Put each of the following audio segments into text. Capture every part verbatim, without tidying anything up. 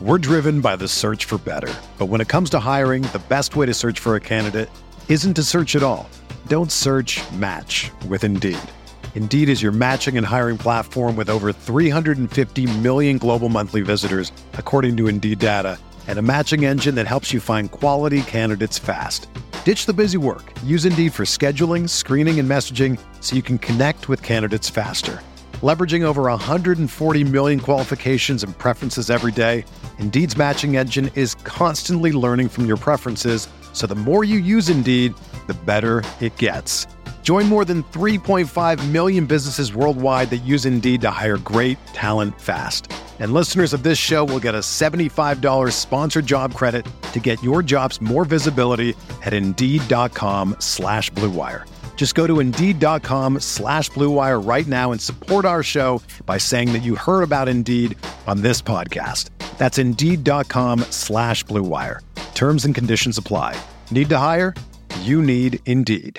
We're driven by the search for better. But when it comes to hiring, the best way to search for a candidate isn't to search at all. Don't search, match with Indeed. Indeed is your matching and hiring platform with over three hundred fifty million global monthly visitors, according to Indeed data, and a matching engine that helps you find quality candidates fast. Ditch the busy work. Use Indeed for scheduling, screening, and messaging so you can connect with candidates faster. Leveraging over one hundred forty million qualifications and preferences every day, Indeed's matching engine is constantly learning from your preferences, so the more you use Indeed, the better it gets. Join more than three point five million businesses worldwide that use Indeed to hire great talent fast. And listeners of this show will get a seventy-five dollars sponsored job credit to get your jobs more visibility at Indeed.com slash Blue Wire. Just go to Indeed.com slash Blue Wire right now and support our show by saying that you heard about Indeed on this podcast. That's Indeed.com slash Blue Wire. Terms and conditions apply. Need to hire? You need Indeed.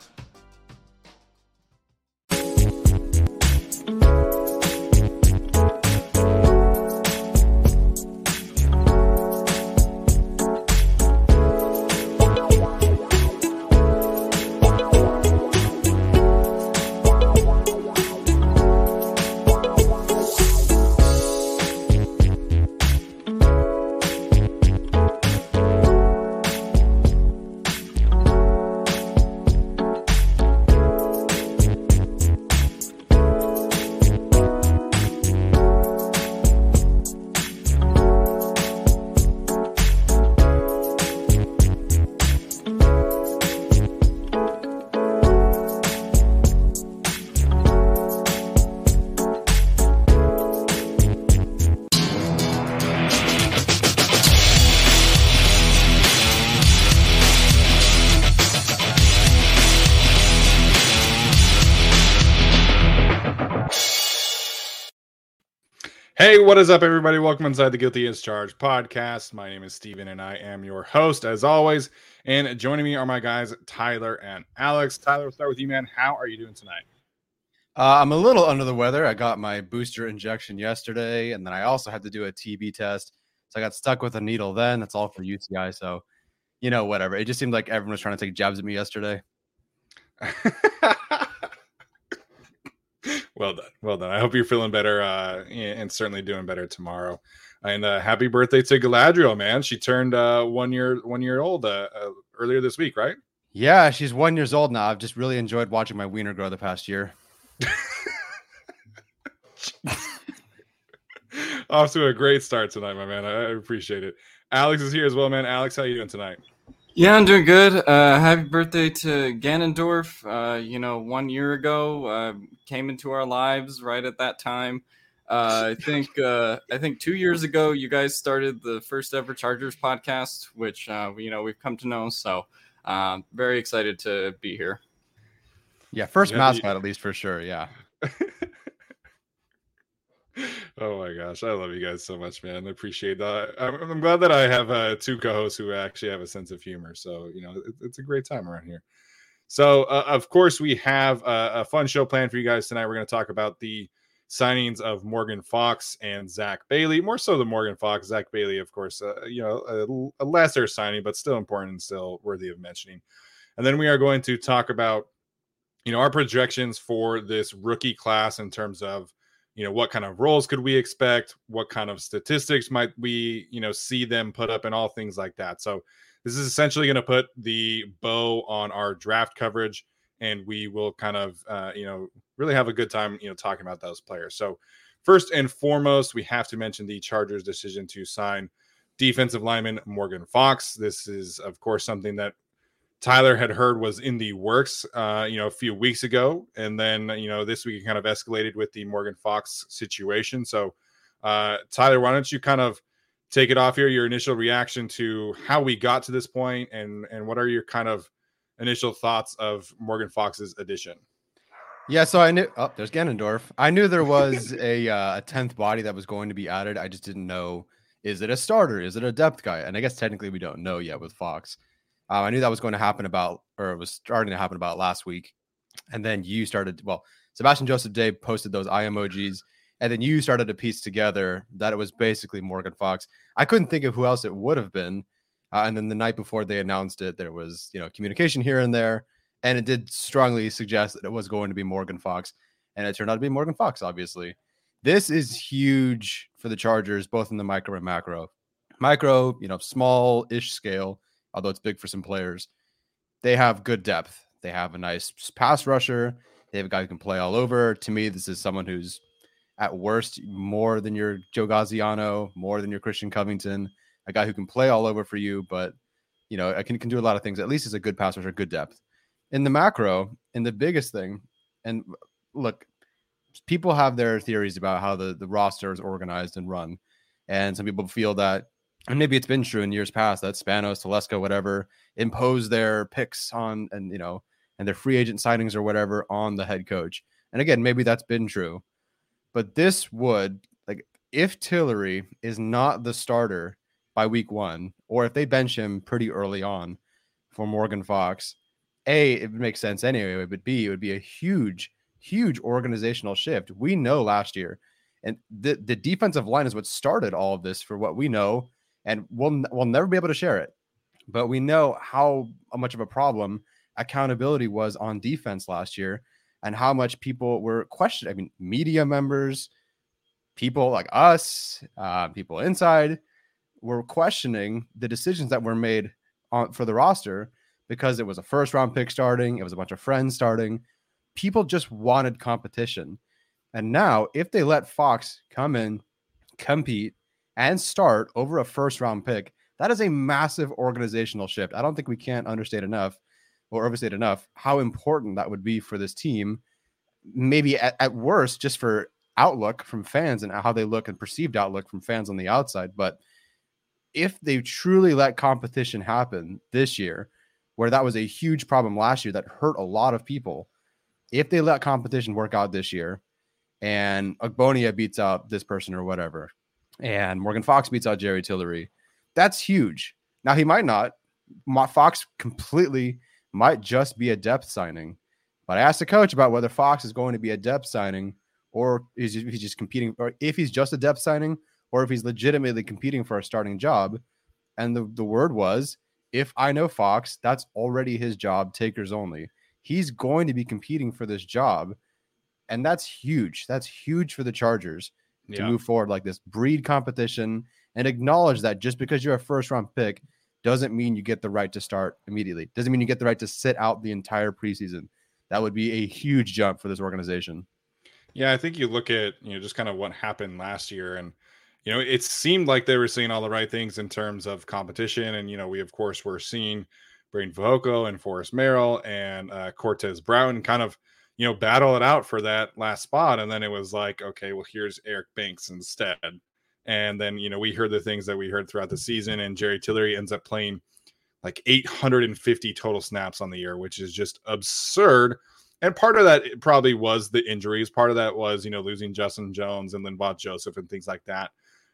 Hey, what is up, everybody? Welcome inside the Guilty as Charged podcast. My name is Steven, and I am your host, as always. And joining me are my guys, Tyler and Alex. Tyler, we'll start with you, man. How are you doing tonight? Uh, I'm a little under the weather. I got my booster injection yesterday, and then I also had to do a T B test. So I got stuck with a needle then. That's all for U T I. So, you know, whatever. It just seemed like everyone was trying to take jabs at me yesterday. Well done. Well done. I hope you're feeling better uh, and certainly doing better tomorrow. And uh, happy birthday to Galadriel, man. She turned uh, one year one year old uh, uh, earlier this week, right? Yeah, she's one years old now. I've just really enjoyed watching my wiener grow the past year. Off to a great start tonight, my man. I appreciate it. Alex is here as well, man. Alex, how you doing tonight? Yeah, I'm doing good. Uh, happy birthday to Ganondorf. Uh, you know, one year ago, uh, came into our lives right at that time. Uh, I think uh, I think two years ago, you guys started the first ever Chargers podcast, which uh, you know we've come to know. So, um, very excited to be here. Yeah, first yeah, mascot you... at least for sure. Yeah. Oh my gosh, I love you guys so much, man. I appreciate that. I'm, I'm glad that I have uh, two co-hosts who actually have a sense of humor. So, you know, it, it's a great time around here. So, uh, of course, we have a, a fun show planned for you guys tonight. We're going to talk about the signings of Morgan Fox and Zach Bailey. More so the Morgan Fox. Zach Bailey, of course, uh, you know, a, a lesser signing, but still important and still worthy of mentioning. And then we are going to talk about, you know, our projections for this rookie class in terms of, you know, what kind of roles could we expect? What kind of statistics might we, you know, see them put up and all things like that. So this is essentially going to put the bow on our draft coverage, and we will kind of, uh, you know, really have a good time, you know, talking about those players. So first and foremost, we have to mention the Chargers' decision to sign defensive lineman Morgan Fox. This is, of course, something that Tyler had heard was in the works, uh, you know, a few weeks ago. And then, you know, this week it kind of escalated with the Morgan Fox situation. So, uh, Tyler, why don't you kind of take it off here, your initial reaction to how we got to this point, and, and what are your kind of initial thoughts of Morgan Fox's addition? Yeah, so I knew, oh, there's Ganondorf. I knew there was a uh, a tenth body that was going to be added. I just didn't know, is it a starter? Is it a depth guy? And I guess technically we don't know yet with Fox. Um, I knew that was going to happen about, or it was starting to happen about last week. And then you started, well, Sebastian Joseph Day posted those eye emojis. And then you started to piece together that it was basically Morgan Fox. I couldn't think of who else it would have been. Uh, and then the night before they announced it, there was, you know, communication here and there. And it did strongly suggest that it was going to be Morgan Fox. And it turned out to be Morgan Fox, obviously. This is huge for the Chargers, both in the micro and macro. Micro, you know, small-ish scale, although it's big for some players. They have good depth. They have a nice pass rusher. They have a guy who can play all over. To me, this is someone who's at worst more than your Joe Gaziano, more than your Christian Covington, a guy who can play all over for you, but, you know, I can, can do a lot of things. At least he's a good pass rusher, good depth. In the macro, and the biggest thing, and look, people have their theories about how the, the roster is organized and run. And some people feel that, and maybe it's been true in years past, that Spanos, Telesco, whatever, impose their picks on, and, you know, and their free agent signings or whatever on the head coach. And again, maybe that's been true. But this would, like, if Tillery is not the starter by week one, or if they bench him pretty early on for Morgan Fox, A, it would make sense anyway, but B, it would be a huge, huge organizational shift. We know last year, and the, the defensive line is what started all of this for what we know, and we'll, we'll never be able to share it. But we know how much of a problem accountability was on defense last year, and how much people were questioning. I mean, media members, people like us, uh, people inside were questioning the decisions that were made on for the roster because it was a first round pick starting. It was a bunch of friends starting. People just wanted competition. And now if they let Fox come in, compete, and start over a first round pick, that is a massive organizational shift. I don't think we can't understate enough or overstate enough how important that would be for this team. Maybe at, at worst, just for outlook from fans and how they look and perceived outlook from fans on the outside. But if they truly let competition happen this year, where that was a huge problem last year that hurt a lot of people, if they let competition work out this year and Ogbonia beats out this person or whatever, and Morgan Fox beats out Jerry Tillery, that's huge. Now, he might not. Fox completely might just be a depth signing. But I asked the coach about whether Fox is going to be a depth signing, or is he just competing, or if he's just a depth signing, or if he's legitimately competing for a starting job. And the, the word was, if I know Fox, that's already his job, takers only. He's going to be competing for this job. And that's huge. That's huge for the Chargers to yeah. move forward like this, breed competition, and acknowledge that just because you're a first round pick doesn't mean you get the right to start immediately. Doesn't mean you get the right to sit out the entire preseason. That would be a huge jump for this organization. Yeah, I think you look at, you know, just kind of what happened last year, and, you know, it seemed like they were seeing all the right things in terms of competition. And, you know, we, of course, were seeing Braden Fehoko and Forrest Merrill and uh, Cortez Brown kind of, you know, battle it out for that last spot. And then it was like, okay, well, here's Eric Banks instead. And then, you know, we heard the things that we heard throughout the season, and Jerry Tillery ends up playing like eight hundred fifty total snaps on the year, which is just absurd. And part of that probably was the injuries. Part of that was, you know, losing Justin Jones and Linval Joseph and things like that.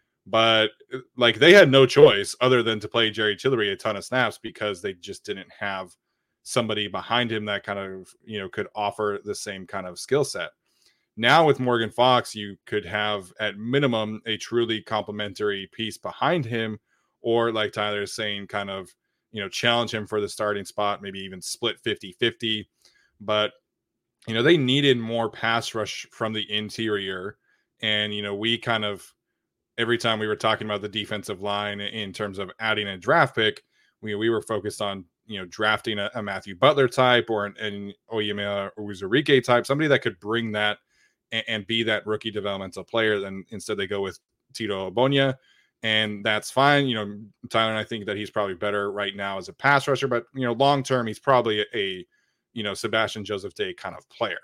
But like, they had no choice other than to play Jerry Tillery a ton of snaps because they just didn't have somebody behind him that kind of, you know, could offer the same kind of skill set. Now with Morgan Fox, you could have at minimum a truly complementary piece behind him, or like Tyler is saying, kind of, you know, challenge him for the starting spot, maybe even split fifty-fifty. But, you know, they needed more pass rush from the interior. And, you know, we kind of, every time we were talking about the defensive line in terms of adding a draft pick, we, we were focused on, you know, drafting a, a Matthew Butler type or an, an Oyema Uzurike type, somebody that could bring that and, and be that rookie developmental player. Then instead they go with Tito Ogbonia, and that's fine. You know, Tyler and I think that he's probably better right now as a pass rusher, but, you know, long-term, he's probably a, a you know, Sebastian Joseph Day kind of player.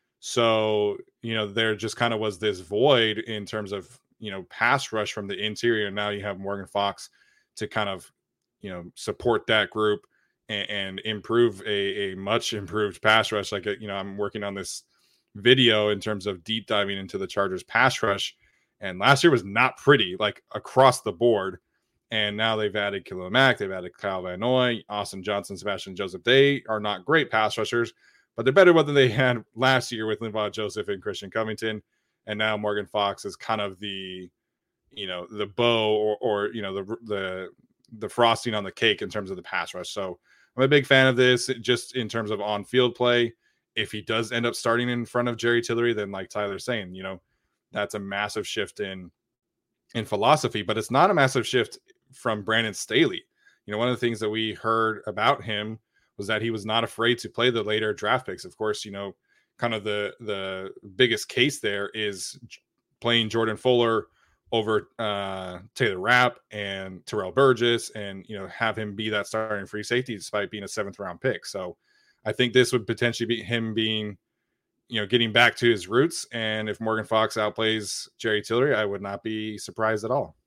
So, you know, there just kind of was this void in terms of, you know, pass rush from the interior. Now you have Morgan Fox to kind of, you know, support that group and, and improve a, a much improved pass rush. Like, you know, I'm working on this video in terms of deep diving into the Chargers pass rush. And last year was not pretty, like across the board. And now they've added Khalil Mack, they've added Kyle Van Noy, Austin Johnson, Sebastian Joseph. They are not great pass rushers, but they're better than they had last year with Linval Joseph and Christian Covington. and now Morgan Fox is kind of the, you know, the bow or, or you know, the the the frosting on the cake in terms of the pass rush. So I'm a big fan of this, just in terms of on-field play. If he does end up starting in front of Jerry Tillery, then like Tyler's saying, you know, that's a massive shift in in philosophy, but it's not a massive shift from Brandon Staley. You know, one of the things that we heard about him was that he was not afraid to play the later draft picks. Of course, you know, kind of the the biggest case there is playing Jordan Fuller over uh, Taylor Rapp and Terrell Burgess, and, you know, have him be that starting free safety despite being a seventh round pick. So I think this would potentially be him being, you know, getting back to his roots. And if Morgan Fox outplays Jerry Tillery, I would not be surprised at all.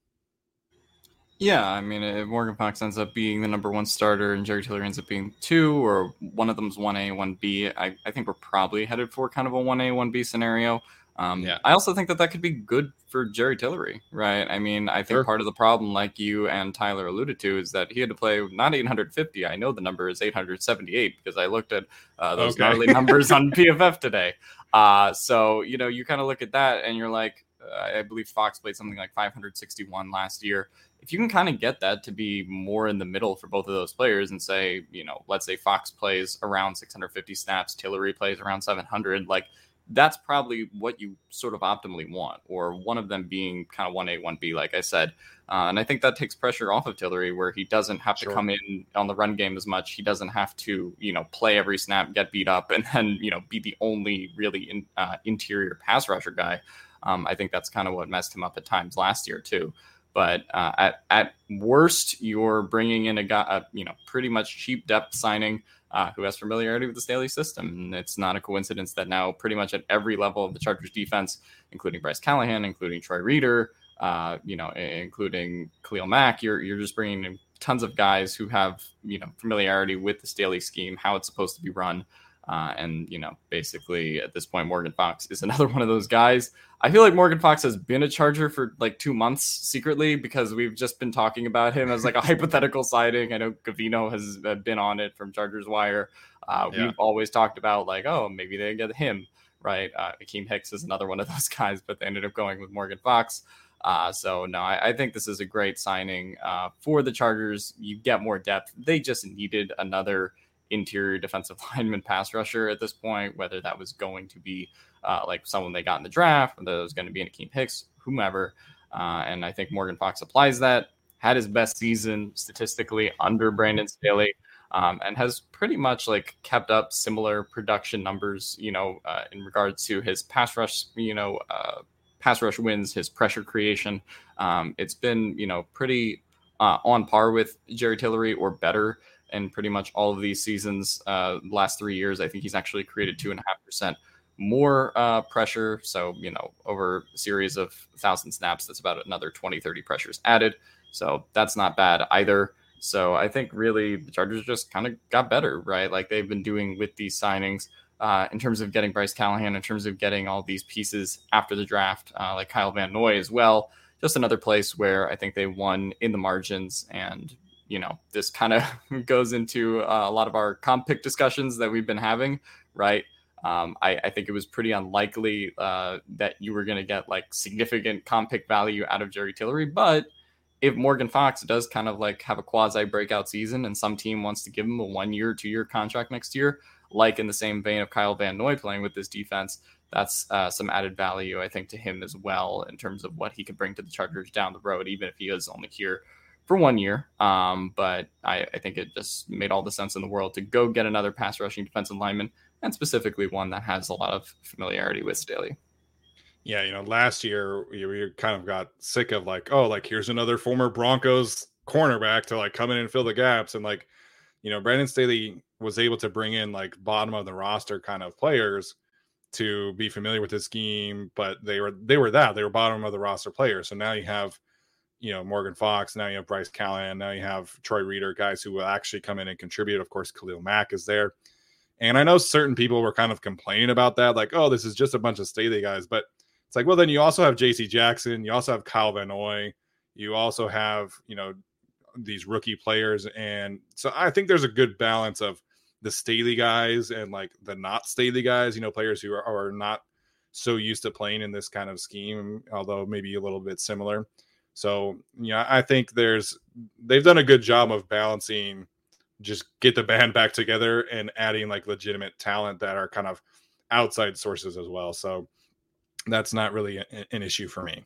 Yeah, I mean, if Morgan Fox ends up being the number one starter and Jerry Tillery ends up being two, or one of them's one A, one B, I, I think we're probably headed for kind of a one A, one B scenario. Um, yeah. I also think that that could be good for Jerry Tillery, right? I mean, I think sure. part of the problem, like you and Tyler alluded to, is that he had to play not eight hundred fifty. I know the number is eight hundred seventy-eight because I looked at uh, those okay. gnarly numbers on P F F today. Uh, so, you know, you kind of look at that and you're like, uh, I believe Fox played something like five hundred sixty-one last year. If you can kind of get that to be more in the middle for both of those players and say, you know, let's say Fox plays around six hundred fifty snaps, Tillery plays around seven hundred, like that's probably what you sort of optimally want, or one of them being kind of one A, one B, like I said. Uh, and I think that takes pressure off of Tillery, where he doesn't have sure. to come in on the run game as much. He doesn't have to, you know, play every snap, get beat up, and then, you know, be the only really in, uh, interior pass rusher guy. Um, I think that's kind of what messed him up at times last year too. But uh, at at worst, you're bringing in a guy, a, you know, pretty much cheap depth signing uh, who has familiarity with the Staley system. And it's not a coincidence that now pretty much at every level of the Chargers defense, including Bryce Callahan, including Troy Reeder, uh, you know, including Khalil Mack, you're you're just bringing in tons of guys who have, you know, familiarity with the Staley scheme, how it's supposed to be run. Uh, and, you know, basically at this point, Morgan Fox is another one of those guys. I feel like Morgan Fox has been a Charger for like two months secretly, because we've just been talking about him as like a hypothetical signing. I know Gavino has been on it from Chargers Wire. Uh, yeah. We've always talked about like, oh, maybe they get him, right? Uh, Akeem Hicks is another one of those guys, but they ended up going with Morgan Fox. Uh, so, no, I, I think this is a great signing uh, for the Chargers. You get more depth. They just needed another interior defensive lineman pass rusher at this point, whether that was going to be uh, like someone they got in the draft, whether it was going to be an Akeem Hicks, whomever. Uh, and I think Morgan Fox applies that, had his best season statistically under Brandon Staley, um, and has pretty much like kept up similar production numbers, you know, uh, in regards to his pass rush, you know, uh, pass rush wins, his pressure creation. Um, it's been, you know, pretty uh, on par with Jerry Tillery or better. And pretty much all of these seasons, uh, last three years, I think he's actually created two and a half percent more uh, pressure. So, you know, over a series of thousand snaps, that's about another twenty, thirty pressures added. So that's not bad either. So I think really the Chargers just kind of got better, right? Like they've been doing with these signings uh, in terms of getting Bryce Callahan, in terms of getting all these pieces after the draft, uh, like Kyle Van Noy as well. Just another place where I think they won in the margins. And you know, this kind of goes into uh, a lot of our comp pick discussions that we've been having, right? Um, I, I think it was pretty unlikely uh, that you were going to get like significant comp pick value out of Jerry Tillery. But if Morgan Fox does kind of like have a quasi breakout season and some team wants to give him a one year, two year contract next year, like in the same vein of Kyle Van Noy playing with this defense, that's uh, some added value, I think, to him as well in terms of what he could bring to the Chargers down the road, even if he is only here for one year. Um, but I, I think it just made all the sense in the world to go get another pass rushing defensive lineman, and specifically one that has a lot of familiarity with Staley. Yeah, you know, last year we, we kind of got sick of like, oh, like here's another former Broncos cornerback to like come in and fill the gaps. And like, you know, Brandon Staley was able to bring in like bottom of the roster kind of players to be familiar with his scheme, but they were they were that they were bottom of the roster players. So now you have, you know, Morgan Fox, now you have Bryce Callahan, now you have Troy Reeder, guys who will actually come in and contribute. Of course, Khalil Mack is there. And I know certain people were kind of complaining about that, like, oh, this is just a bunch of Staley guys. But it's like, well, then you also have J C Jackson, you also have Kyle Van Noy, you also have, you know, these rookie players. And so I think there's a good balance of the Staley guys and like the not Staley guys, you know, players who are, are not so used to playing in this kind of scheme, although maybe a little bit similar. So, yeah, I think there's they've done a good job of balancing, just get the band back together and adding like legitimate talent that are kind of outside sources as well. So that's not really a, an issue for me.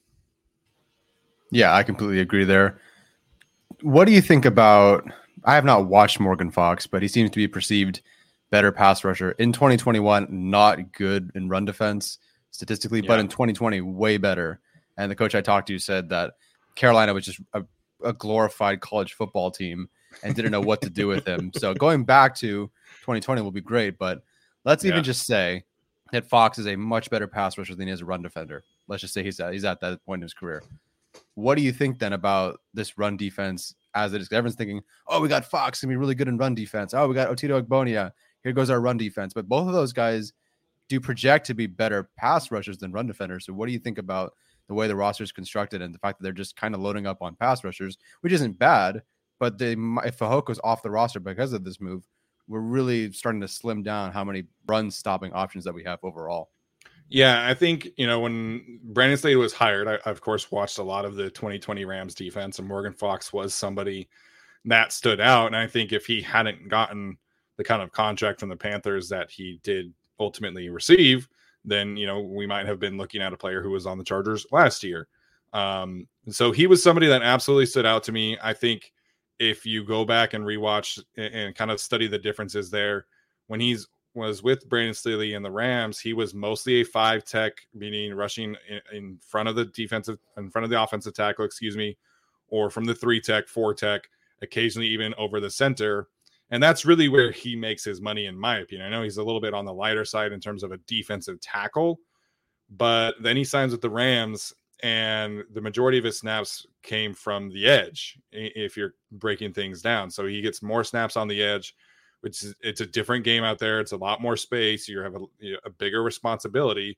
Yeah, I completely agree there. What do you think about, I have not watched Morgan Fox, but he seems to be perceived better pass rusher in twenty twenty-one, not good in run defense statistically, yeah. but in twenty twenty, way better. And the coach I talked to said that Carolina was just a, a glorified college football team and didn't know what to do with him. So going back to twenty twenty will be great, but let's yeah. even just say that Fox is a much better pass rusher than he is a run defender. Let's just say he's at, he's at that point in his career. What do you think then about this run defense as it is? Everyone's thinking, oh, we got Fox going to be really good in run defense. Oh, we got Otito Ogbonia. Here goes our run defense. But both of those guys do project to be better pass rushers than run defenders. So what do you think about the way the roster is constructed and the fact that they're just kind of loading up on pass rushers, which isn't bad, but they, if Fajoko's off the roster because of this move, we're really starting to slim down how many run stopping options that we have overall. Yeah, I think, you know, when Brandon Staley was hired, I, I of course watched a lot of the twenty twenty Rams defense, and Morgan Fox was somebody that stood out. And I think if he hadn't gotten the kind of contract from the Panthers that he did ultimately receive, then, you know, we might have been looking at a player who was on the Chargers last year. Um, so he was somebody that absolutely stood out to me. I think if you go back and rewatch and, and kind of study the differences there, when he's was with Brandon Staley and the Rams, he was mostly a five tech, meaning rushing in, in front of the defensive, in front of the offensive tackle, excuse me, or from the three tech, four tech, occasionally even over the center. And that's really where he makes his money, in my opinion. I know he's a little bit on the lighter side in terms of a defensive tackle, but then he signs with the Rams, and the majority of his snaps came from the edge, if you're breaking things down. So he gets more snaps on the edge, which is, it's a different game out there. It's a lot more space. You have a, a bigger responsibility.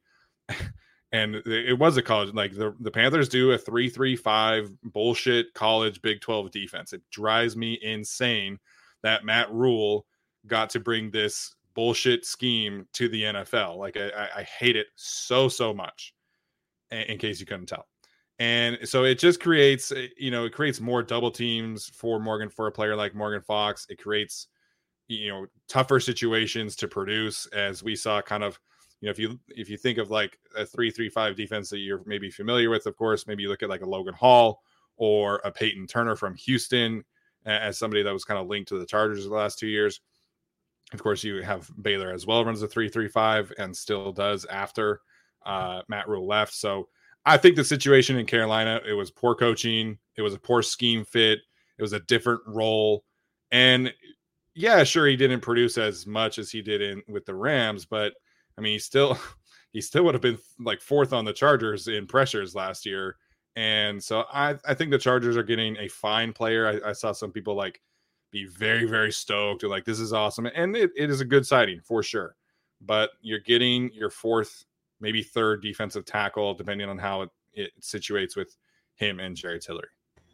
And it was a college, like the, the Panthers do a three three five bullshit college Big twelve defense. It drives me insane that Matt Rule got to bring this bullshit scheme to the N F L. Like I, I hate it so, so much, in case you couldn't tell. And so it just creates, you know, it creates more double teams for Morgan, for a player like Morgan Fox. It creates, you know, tougher situations to produce, as we saw kind of, you know, if you, if you think of like a three three five defense that you're maybe familiar with, of course, maybe you look at like a Logan Hall or a Peyton Turner from Houston as somebody that was kind of linked to the Chargers the last two years. Of course, you have Baylor as well, runs a three three five and still does after uh, Matt Rule left. So I think the situation in Carolina, it was poor coaching. It was a poor scheme fit. It was a different role. And yeah, sure, he didn't produce as much as he did in with the Rams, but I mean, he still, he still would have been like fourth on the Chargers in pressures last year. And so I, I think the Chargers are getting a fine player. I, I saw some people like be very, very stoked or like, this is awesome. And it, it is a good sighting for sure. But you're getting your fourth, maybe third defensive tackle, depending on how it, it situates with him and Jerry Tillery.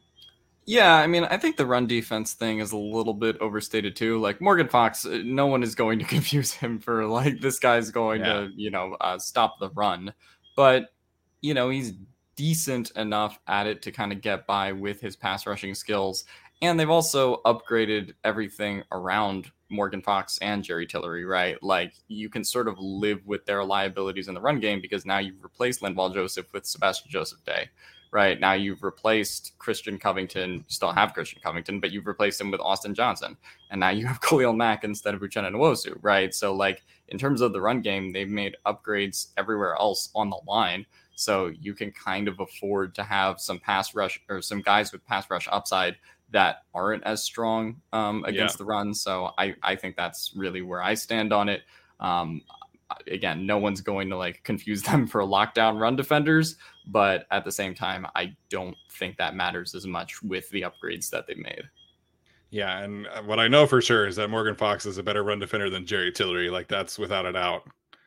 Yeah, I mean, I think the run defense thing is a little bit overstated too. Like Morgan Fox, no one is going to confuse him for like, this guy's going yeah. to, you know, uh, stop the run. But, you know, he's decent enough at it to kind of get by with his pass rushing skills. And they've also upgraded everything around Morgan Fox and Jerry Tillery, right? Like you can sort of live with their liabilities in the run game because now you've replaced Linval Joseph with Sebastian Joseph Day, right? Now you've replaced Christian Covington. You still have Christian Covington, but you've replaced him with Austin Johnson. And now you have Khalil Mack instead of Uchenna Nwosu, right? So like in terms of the run game, they've made upgrades everywhere else on the line. So you can kind of afford to have some pass rush or some guys with pass rush upside that aren't as strong um, against yeah. the run. So I, I think that's really where I stand on it. Um, again, no one's going to like confuse them for lockdown run defenders, but at the same time, I don't think that matters as much with the upgrades that they made. Yeah. And what I know for sure is that Morgan Fox is a better run defender than Jerry Tillery. Like that's without a doubt.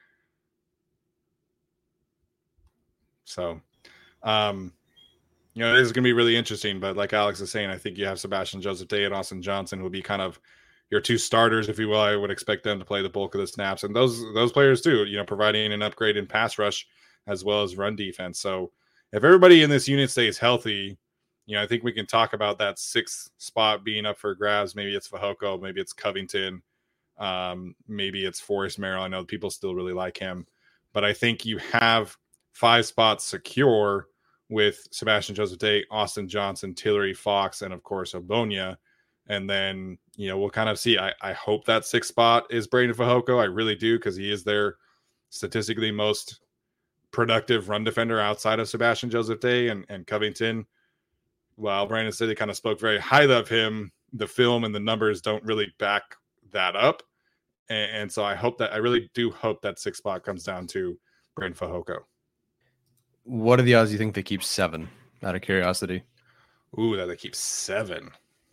So, um, you know, it is going to be really interesting, but like Alex is saying, I think you have Sebastian Joseph Day and Austin Johnson will be kind of your two starters, if you will. I would expect them to play the bulk of the snaps, and those those players too, you know, providing an upgrade in pass rush as well as run defense. So if everybody in this unit stays healthy, you know, I think we can talk about that sixth spot being up for grabs. Maybe it's Fehoko, maybe it's Covington, um, maybe it's Forrest Merrill. I know people still really like him, but I think you have five spots secure with Sebastian Joseph Day, Austin Johnson, Tillery, Fox, and of course Ogbonnia. And then, you know, we'll kind of see. I, I hope that sixth spot is Braden Fehoko. I really do, because he is their statistically most productive run defender outside of Sebastian Joseph Day and, and Covington. While Brandon said he kind of spoke very highly of him, the film and the numbers don't really back that up. And, and so I hope that I really do hope that sixth spot comes down to Braden Fehoko. What are the odds you think they keep seven, out of curiosity? Ooh, that they keep seven.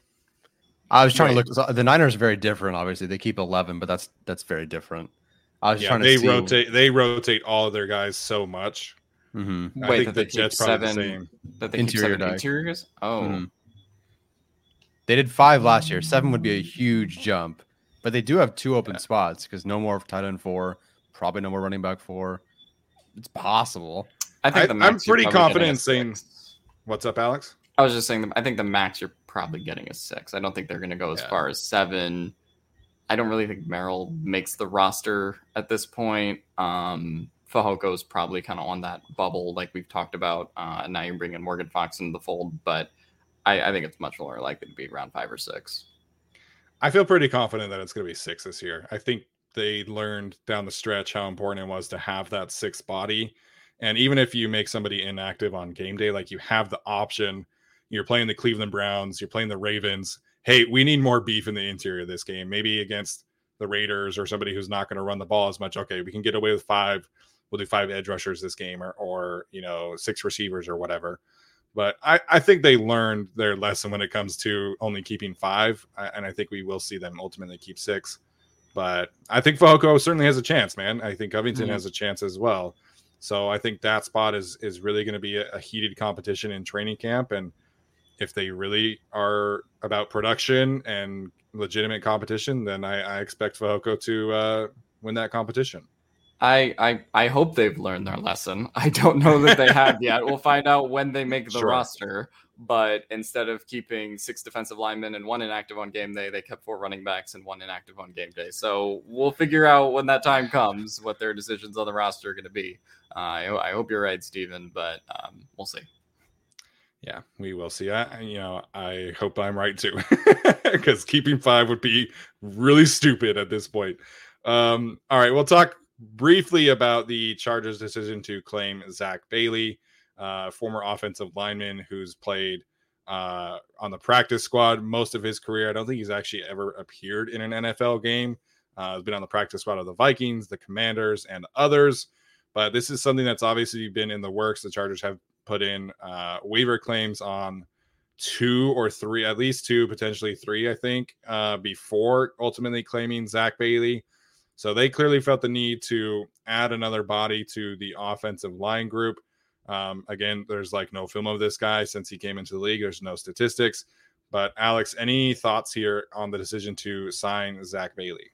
I was trying Wait. to look. The Niners are very different. Obviously, they keep eleven, but that's that's very different. I was Yeah, trying to they see. rotate. They rotate all of their guys so much. Mm-hmm. I Wait, think that the they keep Jets probably seven. the same. That they Interior keep seven die. interiors. Oh, Mhm. They did five last year. Seven would be a huge jump, but they do have two open Yeah. spots because no more tight end four, probably no more running back four. It's possible. I think I- the I'm max you're pretty probably confident getting in is saying- six. What's up, Alex? I was just saying that I think the max you're probably getting is six. I don't think they're going to go as Yeah. far as seven. I don't really think Merrill makes the roster at this point. Um, Fajoko's probably kind of on that bubble, like we've talked about. Uh, and now you're bringing Morgan Fox into the fold, but I, I think it's much more likely to be around five or six. I feel pretty confident that it's going to be six this year. I think they learned down the stretch how important it was to have that sixth body. And even if you make somebody inactive on game day, like you have the option, you're playing the Cleveland Browns, you're playing the Ravens. Hey, we need more beef in the interior of this game. Maybe against the Raiders or somebody who's not going to run the ball as much. Okay, we can get away with five. We'll do five edge rushers this game, or, or you know, six receivers or whatever. But I, I think they learned their lesson when it comes to only keeping five. And I think we will see them ultimately keep six. But I think Fehoko certainly has a chance, man. I think Covington Mhm. has a chance as well. So I think that spot is is really going to be a, a heated competition in training camp. And if they really are about production and legitimate competition, then I, I expect Fehoko to uh, win that competition. I, I I hope they've learned their lesson. I don't know that they have yet. We'll find out when they make the Sure. roster. But instead of keeping six defensive linemen and one inactive on game day, they kept four running backs and one inactive on game day. So we'll figure out when that time comes what their decisions on the roster are going to be. Uh, I, I hope you're right, Steven, but um, we'll see. Yeah, we will see. I, you know, I hope I'm right too, because keeping five would be really stupid at this point. Um, all right, we'll talk briefly about the Chargers' decision to claim Zach Bailey, uh, former offensive lineman who's played uh, on the practice squad most of his career. I don't think he's actually ever appeared in an N F L game. Uh, he's been on the practice squad of the Vikings, the Commanders, and others. But this is something that's obviously been in the works. The Chargers have put in uh, waiver claims on two or three, at least two, potentially three, I think, uh, before ultimately claiming Zach Bailey. So they clearly felt the need to add another body to the offensive line group. Um, again, there's like no film of this guy since he came into the league. There's no statistics. But Alex, any thoughts here on the decision to sign Zach Bailey?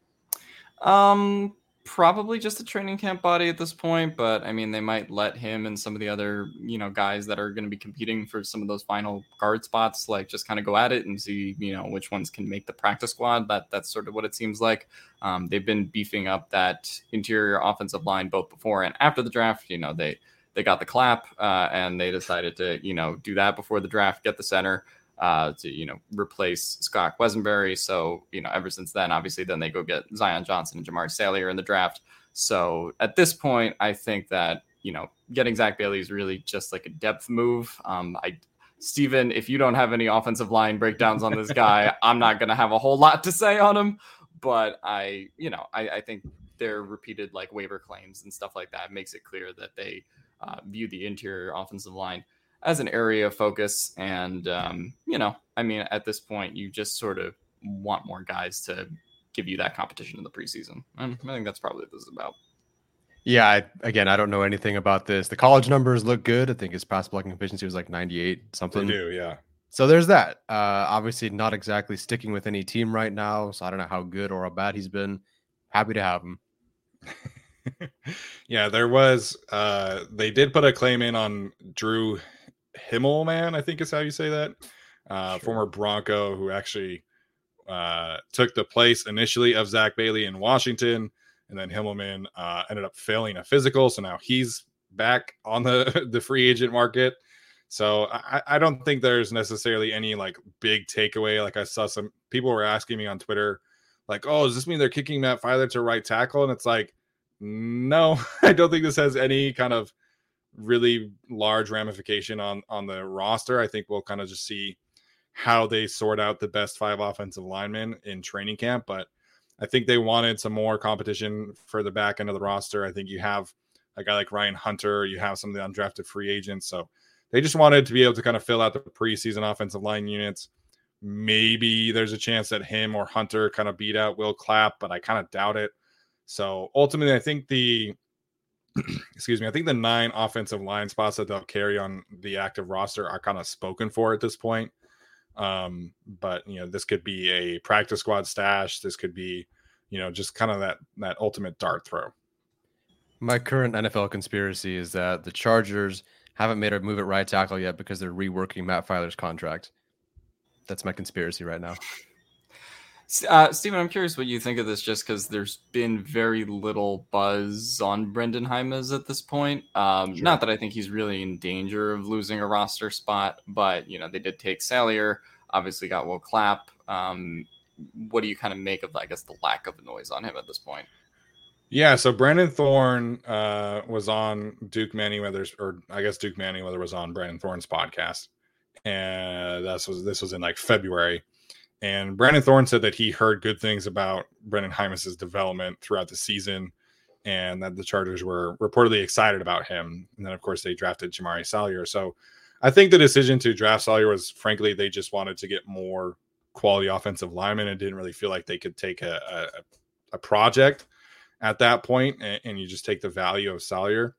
Um, probably just a training camp body at this point, but I mean, they might let him and some of the other, you know, guys that are going to be competing for some of those final guard spots, like just kind of go at it and see, you know, which ones can make the practice squad. That that's sort of what it seems like. Um, they've been beefing up that interior offensive line both before and after the draft. You know, they they got the clap uh, and they decided to, you know, do that before the draft, get the center. Uh, to, you know, replace Scott Wesenberry. So, you know, ever since then, obviously, then they go get Zion Johnson and Jamar Salyer in the draft. So at this point, I think that, you know, getting Zach Bailey is really just like a depth move. Um, I, Steven, if you don't have any offensive line breakdowns on this guy, I'm not going to have a whole lot to say on him. But I, you know, I, I think their repeated like waiver claims and stuff like that makes it clear that they uh, view the interior offensive line as an area of focus. And, um, you know, I mean, at this point, you just sort of want more guys to give you that competition in the preseason. And I think that's probably what this is about. Yeah, I, again, I don't know anything about this. The college numbers look good. I think his pass blocking efficiency was like ninety-eight They something. do, yeah. So there's that. Uh, obviously, not exactly sticking with any team right now. So I don't know how good or how bad he's been. Happy to have him. Yeah, there was. Uh, they did put a claim in on Drew Himmelman, I think is how you say that. Uh, Sure. Former Bronco who actually uh, took the place initially of Zach Bailey in Washington, and then Himmelman uh, ended up failing a physical, so now he's back on the the free agent market. So I, I don't think there's necessarily any like big takeaway. Like I saw some people were asking me on Twitter, like, "Oh, does this mean they're kicking Matt Filer to right tackle?" And it's like, no, I don't think this has any kind of really large ramification on on the roster. I think we'll kind of just see how they sort out the best five offensive linemen in training camp. But I think they wanted some more competition for the back end of the roster. I think you have a guy like Ryan Hunter, you have some of the undrafted free agents. So they just wanted to be able to kind of fill out the preseason offensive line units. Maybe there's a chance that him or Hunter kind of beat out Will Clapp, but I kind of doubt it. So ultimately, I think the excuse me, I think the nine offensive line spots that they'll carry on the active roster are kind of spoken for at this point. Um, but you know, this could be a practice squad stash. This could be, you know, just kind of that that ultimate dart throw. My current N F L conspiracy is that the Chargers haven't made a move at right tackle yet because they're reworking Matt Filer's contract. That's my conspiracy right now. Uh, Steven, I'm curious what you think of this, just because there's been very little buzz on Brendan Hymas at this point. Um, Sure. Not that I think he's really in danger of losing a roster spot, but you know they did take Salyer, obviously got Will Clapp. Um, what do you kind of make of, I guess, the lack of noise on him at this point? Yeah, so Brandon Thorne uh, was on Duke Manyweather's, or I guess Duke Manyweather was on Brandon Thorne's podcast, and this was this was in like February. And Brandon Thorne said that he heard good things about Brendan Hymas's development throughout the season, and that the Chargers were reportedly excited about him. And then, of course, they drafted Jamari Salyer. So I think the decision to draft Salyer was, frankly, they just wanted to get more quality offensive linemen and didn't really feel like they could take a, a, a project at that point, and, and you just take the value of Salyer.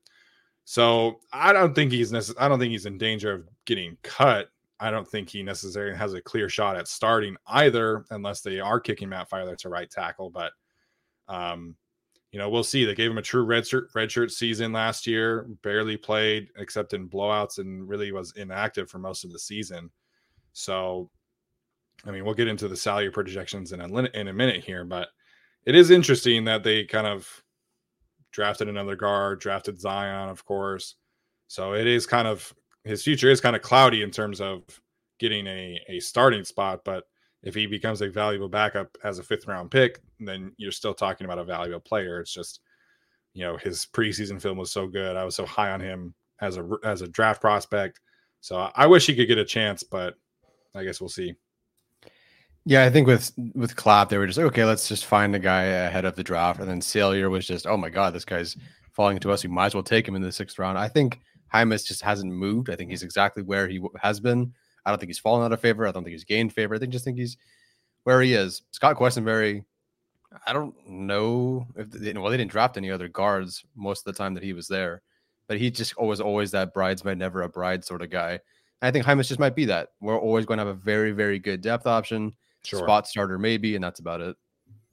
So I don't think he's necess- I don't think he's in danger of getting cut. I don't think he necessarily has a clear shot at starting either, unless they are kicking Matt Filer to right tackle. But, um, you know, we'll see. They gave him a true redshirt redshirt season last year, barely played except in blowouts, and really was inactive for most of the season. So, I mean, we'll get into the salary projections in a, in a minute here, but it is interesting that they kind of drafted another guard, drafted Zion, of course. So it is kind of, his future is kind of cloudy in terms of getting a, a starting spot. But if he becomes a valuable backup as a fifth round pick, then you're still talking about a valuable player. It's just, you know, his preseason film was so good. I was so high on him as a, as a draft prospect. So I wish he could get a chance, but I guess we'll see. Yeah, I think with with Clapp, they were just okay. Let's just find a guy ahead of the draft, and then Salyer was just, oh my god, this guy's falling to us. We might as well take him in the sixth round. I think Hymas just hasn't moved. I think he's exactly where he has been. I don't think he's fallen out of favor. I don't think he's gained favor. I think just think he's where he is. Scott Questenberry, I don't know if they, well they didn't draft any other guards most of the time that he was there, but he just always always that bridesmaid never a bride sort of guy. And I think Hymas just might be that. We're always going to have a very very good depth option. Sure. Spot starter maybe, and that's about it.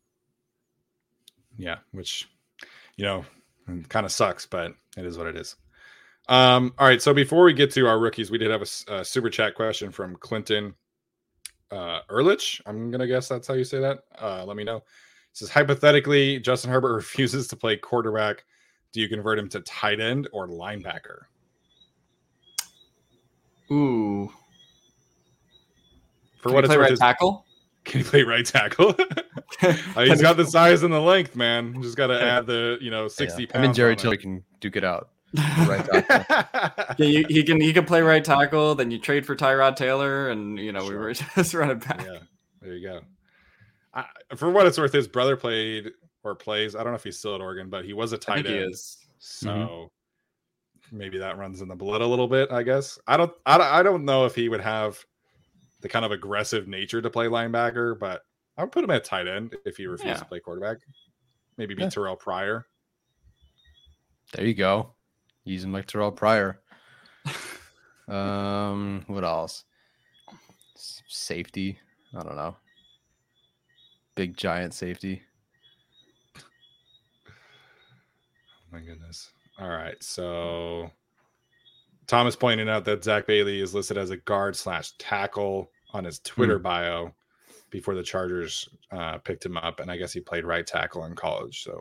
Yeah, which, you know, kind of sucks, but it is what it is. Um, all right, so before we get to our rookies, we did have a, a super chat question from Clinton uh, Ehrlich. I'm going to guess that's how you say that. Uh, let me know. It says, hypothetically, Justin Herbert refuses to play quarterback. Do you convert him to tight end or linebacker? Ooh. For Can what he it's play worth, right his, tackle? Can he play right tackle? uh, he's got the size and the length, man. Just got to add the, you know, sixty yeah. pounds. I mean, Jerry Tillery can duke it out. Right yeah, you, he can he can play right tackle. Then you trade for Tyrod Taylor, and you know sure. we were just running back. Yeah, there you go. I, for what it's worth, his brother played or plays. I don't know if he's still at Oregon, but he was a tight I think end. He is. So mm-hmm. maybe that runs in the blood a little bit. I guess I don't. I, I don't know if he would have the kind of aggressive nature to play linebacker, but I would put him at tight end if he refused yeah. to play quarterback. Maybe be yeah. Terrell Pryor. There you go. Use him like Terrell Pryor. um, what else? Safety. I don't know. Big giant safety. my goodness. All right. So Thomas pointed out that Zach Bailey is listed as a guard slash tackle on his Twitter hmm. bio before the Chargers uh, picked him up. And I guess he played right tackle in college. So,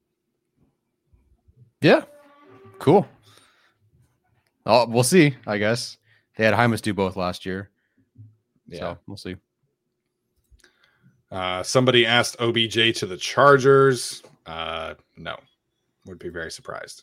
yeah, cool. Oh, we'll see, I guess. They had Hymus do both last year. Yeah, so we'll see. Uh, somebody asked O B J to the Chargers. Uh, no, would be very surprised.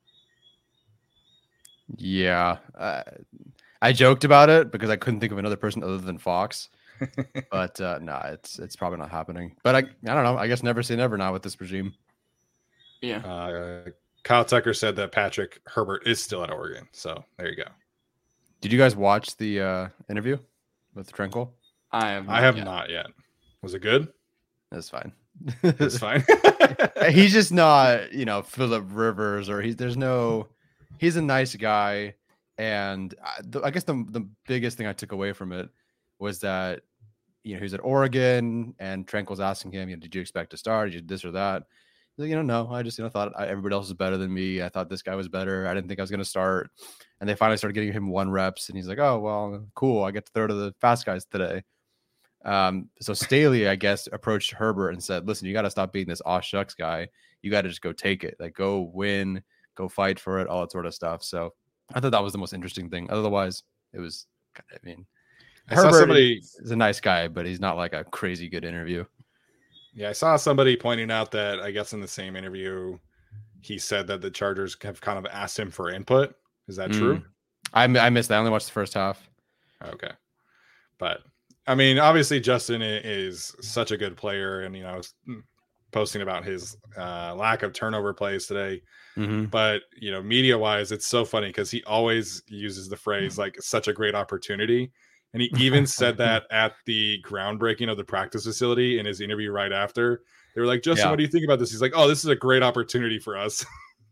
Yeah, uh, I joked about it because I couldn't think of another person other than Fox. But uh, no, nah, it's it's probably not happening. But I I don't know. I guess never say never now with this regime. Yeah. Uh, Kyle Tucker said that Patrick Herbert is still at Oregon. So there you go. Did you guys watch the uh, interview with Trenkel? I have. Not I have yet. not yet. Was it good? That's fine. It's fine. He's just not, you know, Phillip Rivers, or he's there's no. He's a nice guy, and I, the, I guess the the biggest thing I took away from it was that, you know, he's at Oregon, and Trenkel's asking him, you know, did you expect to start? Did you this or that? He's like, you know, no, I just, you know, thought I, everybody else was better than me. I thought this guy was better. I didn't think I was going to start. And they finally started getting him one reps, and he's like, oh, well, cool. I get to third of the fast guys today. Um, so Staley, I guess, approached Herbert and said, listen, you got to stop being this aw shucks guy. You got to just go take it. Like, go win, go fight for it, all that sort of stuff. So I thought that was the most interesting thing. Otherwise, it was, I mean, I Herbert saw somebody is a nice guy, but he's not like a crazy good interview. Yeah, I saw somebody pointing out that I guess in the same interview, he said that the Chargers have kind of asked him for input. Is that mm. true? I, I missed that. I only watched the first half. Okay. But, I mean, obviously Justin is such a good player. And, you know, I was posting about his uh, lack of turnover plays today. Mm-hmm. But, you know, media-wise, it's so funny because he always uses the phrase, like, such a great opportunity. And he even said that at the groundbreaking of the practice facility in his interview right after. They were like, Justin, yeah. what do you think about this? He's like, oh, this is a great opportunity for us.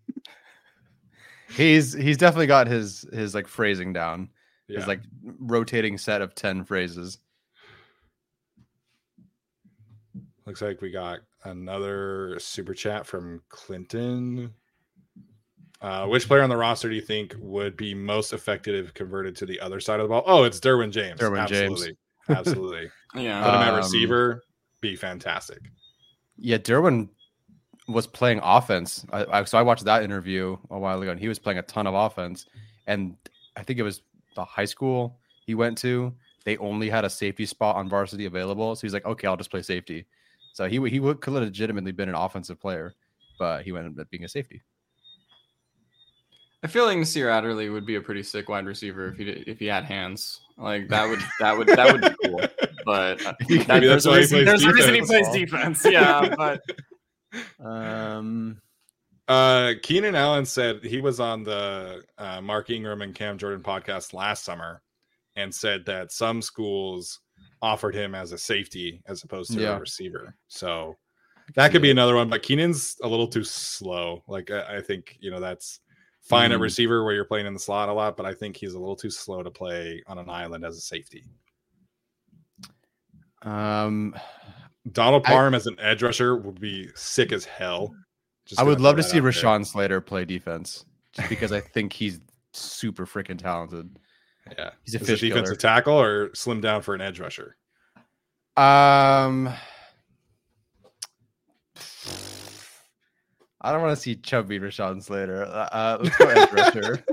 he's he's definitely got his his like phrasing down. Yeah. His like rotating set of ten phrases. Looks like we got another super chat from Clinton. Uh, which player on the roster do you think would be most effective if converted to the other side of the ball? Oh, it's Derwin James. Derwin Absolutely. James. Absolutely. Yeah. Put him at Um, receiver, be fantastic. Yeah, Derwin was playing offense. I, I, so I watched that interview a while ago, and he was playing a ton of offense. And I think it was the high school he went to. They only had a safety spot on varsity available. So he's like, okay, I'll just play safety. So he, he would, could have legitimately been an offensive player, but he went up being a safety. I feel like Nasir Adderley would be a pretty sick wide receiver if he did, if he had hands. Like that would that would that would be cool. But that, there's a reason, there's a reason he plays defense. Yeah, but um, uh, Keenan Allen said he was on the uh, Mark Ingram and Cam Jordan podcast last summer and said that some schools offered him as a safety as opposed to yeah. a receiver. So that could yeah. be another one. But Keenan's a little too slow. Like I, I think you know that's. Fine mm. at receiver where you're playing in the slot a lot, but I think he's a little too slow to play on an island as a safety. Um, Donald Parham I, as an edge rusher would be sick as hell. Just I would love to see Rashawn there. Slater play defense just because I think he's super freaking talented. Yeah. He's a Is fish it defensive killer. tackle or slim down for an edge rusher? Um, I don't want to see chubby Rashawn Slater. Uh, let's go edge rusher.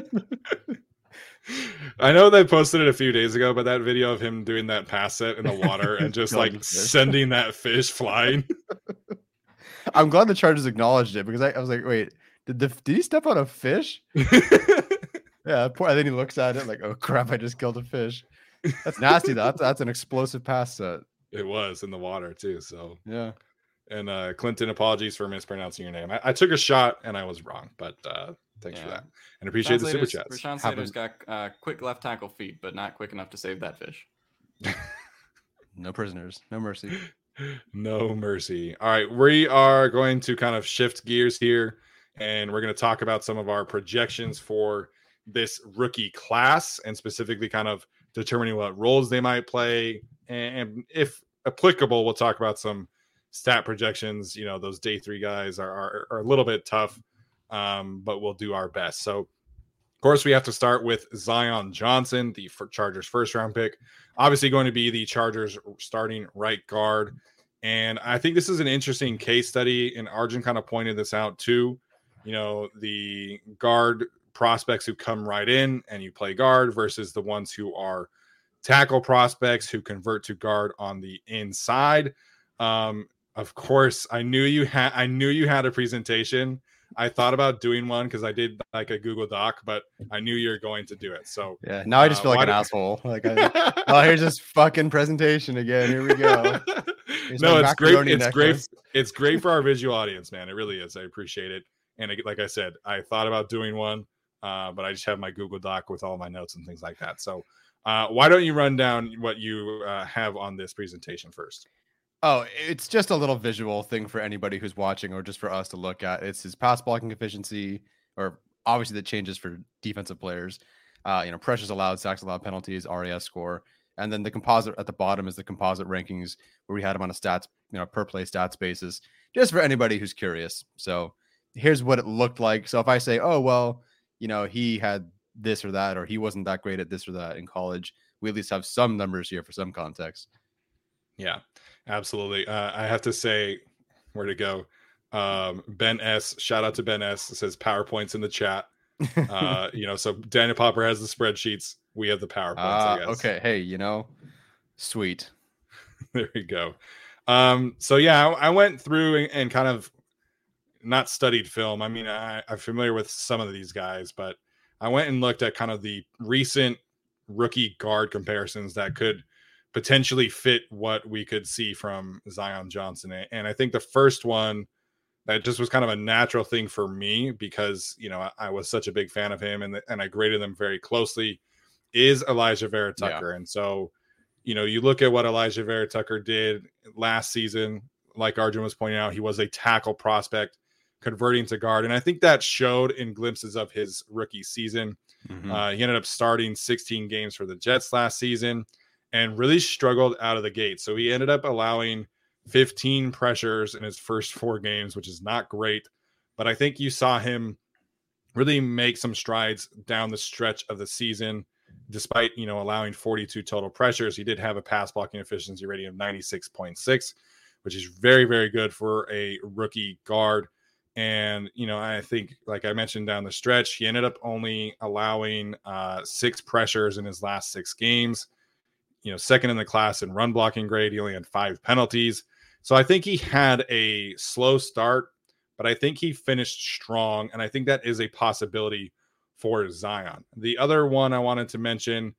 I know they posted it a few days ago, but that video of him doing that pass set in the water and just like sending that fish flying. I'm glad the Chargers acknowledged it because I, I was like, wait, did the did he step on a fish? Yeah, poor, and then he looks at it like, oh crap, I just killed a fish. That's nasty. Though. That's that's an explosive pass set. It was in the water too. So yeah. And uh, Clinton, apologies for mispronouncing your name. I, I took a shot and I was wrong, but uh, thanks yeah. for that. And appreciate the super chats. Rashawn Slater's got uh, quick left tackle feet, but not quick enough to save that fish. No prisoners, no mercy. No mercy. All right, we are going to kind of shift gears here, and we're going to talk about some of our projections for this rookie class, and specifically kind of determining what roles they might play, and if applicable, we'll talk about some stat projections. You know, those day three guys are, are, are a little bit tough um, but we'll do our best. So, of course, we have to start with Zion Johnson, the Chargers first round pick, obviously going to be the Chargers starting right guard. And I think this is an interesting case study, and Arjun kind of pointed this out too. You know, the guard prospects who come right in and you play guard versus the ones who are tackle prospects who convert to guard on the inside. Um, of course, I knew you had I knew you had a presentation. I thought about doing one because I did like a Google Doc, but I knew you were going to do it. So yeah, now I just feel uh, like an did... asshole. Like, I, oh, here's this fucking presentation again. Here we go. Here's no, it's great. It's necklace. great. It's great for our visual audience, man. It really is. I appreciate it. And like I said, I thought about doing one, uh, but I just have my Google Doc with all my notes and things like that. So uh, why don't you run down what you uh, have on this presentation first? Oh, it's just a little visual thing for anybody who's watching or just for us to look at. It's his pass blocking efficiency, or obviously the changes for defensive players. Uh, you know, pressures allowed, sacks allowed, penalties, R A S score. And then the composite at the bottom is the composite rankings where we had him on a stats, you know, per play stats basis, just for anybody who's curious. So here's what it looked like. So if I say, oh, well, you know, he had this or that, or he wasn't that great at this or that in college, we at least have some numbers here for some context. Yeah, absolutely. Uh, I have to say, where to go? Um, Ben S. Shout out to Ben S. It says PowerPoints in the chat. Uh, you know, so Daniel Popper has the spreadsheets. We have the PowerPoints. Uh, I guess. Okay. Hey, you know, sweet. There we go. Um, so yeah, I, I went through and, and kind of not studied film. I mean, I, I'm familiar with some of these guys, but I went and looked at kind of the recent rookie guard comparisons that could potentially fit what we could see from Zion Johnson. And I think the first one that just was kind of a natural thing for me because, you know, I, I was such a big fan of him and, the, and I graded them very closely is Elijah Vera Tucker. Yeah. And so, you know, you look at what Elijah Vera Tucker did last season, like Arjun was pointing out, he was a tackle prospect converting to guard. And I think that showed in glimpses of his rookie season. Mm-hmm. Uh, he ended up starting sixteen games for the Jets last season and really struggled out of the gate. So he ended up allowing fifteen pressures in his first four games, which is not great. But I think you saw him really make some strides down the stretch of the season. Despite, you know, allowing forty-two total pressures, he did have a pass blocking efficiency rating of ninety-six point six, which is very, very good for a rookie guard. And, you know, I think, like I mentioned down the stretch, he ended up only allowing uh, six pressures in his last six games. You know, second in the class in run blocking grade. He only had five penalties. So I think he had a slow start, but I think he finished strong. And I think that is a possibility for Zion. The other one I wanted to mention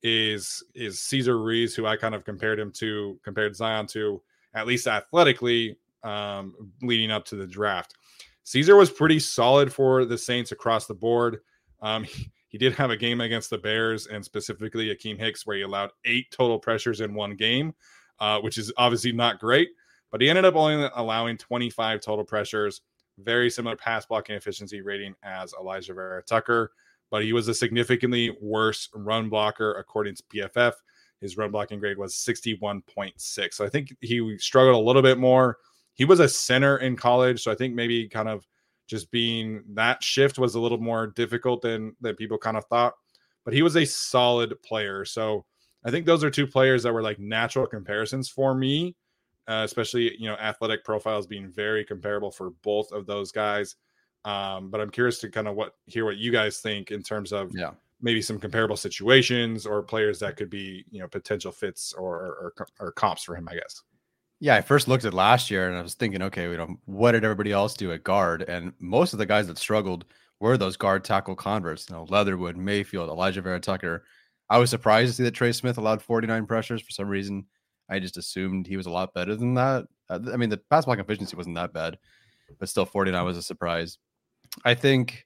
is, is Cesar Ruiz, who I kind of compared him to, compared Zion to, at least athletically, um, leading up to the draft. Cesar was pretty solid for the Saints across the board. Um, he, he did have a game against the Bears and specifically Akeem Hicks where he allowed eight total pressures in one game, uh, which is obviously not great, but he ended up only allowing twenty-five total pressures, very similar pass blocking efficiency rating as Elijah Vera Tucker, but he was a significantly worse run blocker according to P F F. His run blocking grade was sixty-one point six. So I think he struggled a little bit more. He was a center in college, so I think maybe kind of just being that shift was a little more difficult than, than people kind of thought. But he was a solid player. So I think those are two players that were like natural comparisons for me, uh, especially, you know, athletic profiles being very comparable for both of those guys. Um, but I'm curious to kind of what hear what you guys think in terms of yeah. maybe some comparable situations or players that could be, you know, potential fits or, or, or comps for him, I guess. Yeah, I first looked at last year and I was thinking, okay, you know, what did everybody else do at guard? And most of the guys that struggled were those guard tackle converts, you know, Leatherwood, Mayfield, Elijah Vera Tucker. I was surprised to see that Trey Smith allowed forty-nine pressures. For some reason, I just assumed he was a lot better than that. I mean, the pass block efficiency wasn't that bad, but still forty-nine was a surprise. I think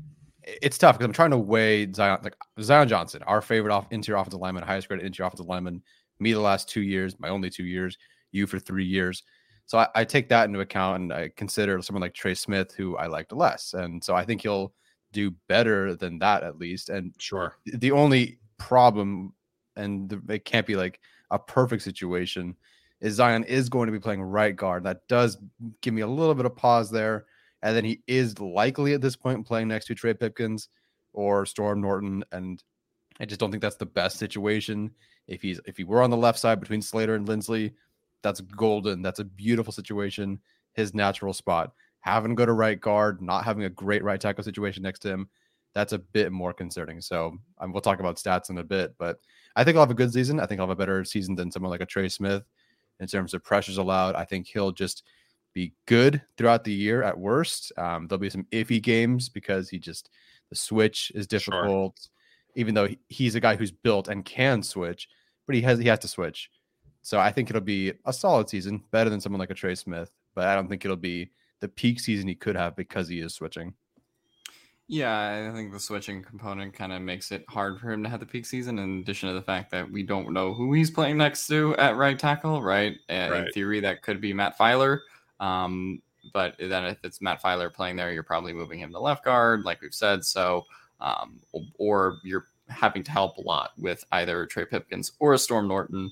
it's tough because I'm trying to weigh Zion, like Zion Johnson, our favorite off interior offensive lineman, highest graded interior offensive lineman, me the last two years, my only two years. You for three years. So I, I take that into account and I consider someone like Trey Smith, who I liked less. And so I think he'll do better than that at least. And sure, the only problem, and the, it can't be like a perfect situation, is Zion is going to be playing right guard. That does give me a little bit of pause there. And then he is likely at this point playing next to Trey Pipkins or Storm Norton. And I just don't think that's the best situation. If he's if he were on the left side between Slater and Lindsley, that's golden. That's a beautiful situation. His natural spot. Having to go to right guard, not having a great right tackle situation next to him, that's a bit more concerning. So um, we'll talk about stats in a bit, but I think I'll have a good season. I think I'll have a better season than someone like a Trey Smith in terms of pressures allowed. I think he'll just be good throughout the year at worst. Um, there'll be some iffy games because he just, the switch is difficult, sure. Even though he, he's a guy who's built and can switch, but he has, he has to switch. So I think it'll be a solid season, better than someone like a Trey Smith, but I don't think it'll be the peak season he could have because he is switching. Yeah, I think the switching component kind of makes it hard for him to have the peak season, in addition to the fact that we don't know who he's playing next to at right tackle, right? right. In theory, that could be Matt Filer. Um, but then if it's Matt Filer playing there, you're probably moving him to left guard, like we've said. So, um, or you're having to help a lot with either Trey Pipkins or a Storm Norton.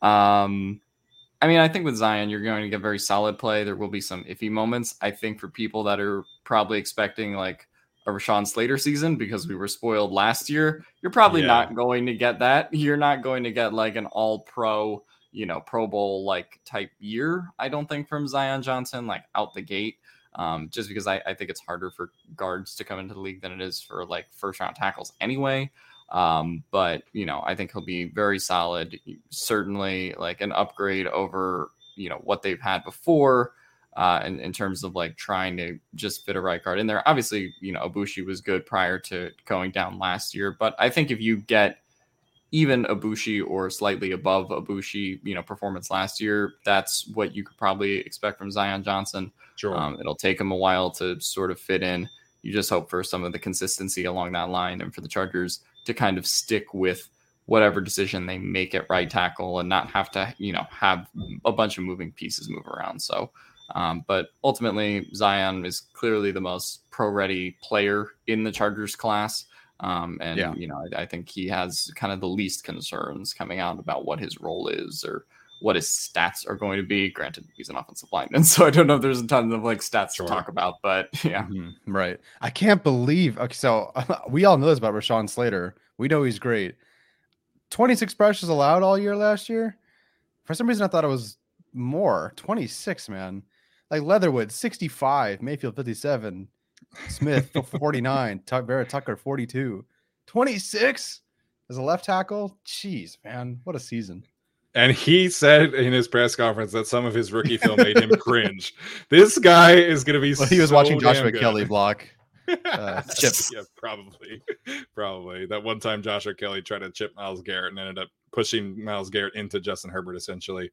Um, I mean, I think with Zion, you're going to get very solid play. There will be some iffy moments. I think for people that are probably expecting like a Rashawn Slater season because we were spoiled last year, you're probably yeah. not going to get that. You're not going to get like an all pro, you know, Pro Bowl like type year. I don't think from Zion Johnson, like out the gate, um, just because I, I think it's harder for guards to come into the league than it is for like first round tackles anyway. Um, but you know, I think he'll be very solid, certainly like an upgrade over, you know, what they've had before. Uh, in, in terms of like trying to just fit a right guard in there. Obviously, you know, Ibushi was good prior to going down last year, but I think if you get even Ibushi or slightly above Ibushi, you know, performance last year, that's what you could probably expect from Zion Johnson. Sure. Um, it'll take him a while to sort of fit in. You just hope for some of the consistency along that line and for the Chargers to kind of stick with whatever decision they make at right tackle and not have to, you know, have a bunch of moving pieces move around. So, Um, but ultimately, Zion is clearly the most pro-ready player in the Chargers class. Um, and, yeah. you know, I, I think he has kind of the least concerns coming out about what his role is or what his stats are going to be. Granted, he's an offensive lineman, so I don't know if there's a ton of like stats sure. to talk about, but yeah. Mm-hmm. Right. I can't believe, okay, so uh, we all know this about Rashawn Slater. We know he's great. twenty-six pressures allowed all year last year. For some reason, I thought it was more. twenty-six, man. Like Leatherwood, sixty-five, Mayfield, fifty-seven, Smith, forty-nine, Tuck, Vera Tucker, forty-two, twenty-six as a left tackle. Jeez, man, what a season. And he said in his press conference that some of his rookie film made him cringe. This guy is going to be well, he was so watching Joshua good. Kelly block. Uh, chip. Yeah, probably. Probably. That one time Joshua Kelly tried to chip Myles Garrett and ended up pushing Myles Garrett into Justin Herbert, essentially.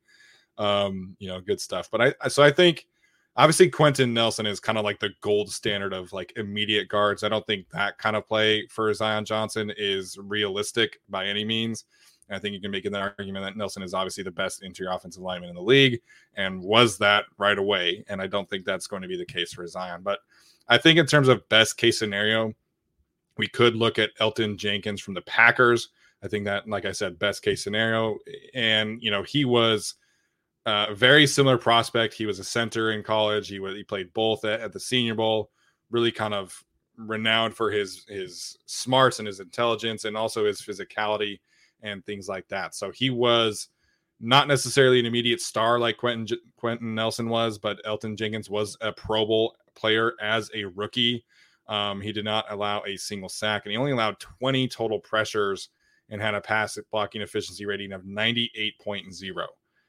Um, you know, good stuff. But I, so I think, obviously, Quentin Nelson is kind of like the gold standard of like immediate guards. I don't think that kind of play for Zion Johnson is realistic by any means. And I think you can make an argument that Nelson is obviously the best interior offensive lineman in the league and was that right away. And I don't think that's going to be the case for Zion. But I think in terms of best case scenario, we could look at Elton Jenkins from the Packers. I think that, like I said, best case scenario. And, you know, he was a uh, very similar prospect. He was a center in college. He was, he played both at, at the Senior Bowl, really kind of renowned for his, his smarts and his intelligence and also his physicality and things like that. So he was not necessarily an immediate star like Quentin, Quentin Nelson was, but Elton Jenkins was a Pro Bowl player as a rookie. Um, he did not allow a single sack, and he only allowed twenty total pressures and had a pass blocking efficiency rating of ninety-eight point oh.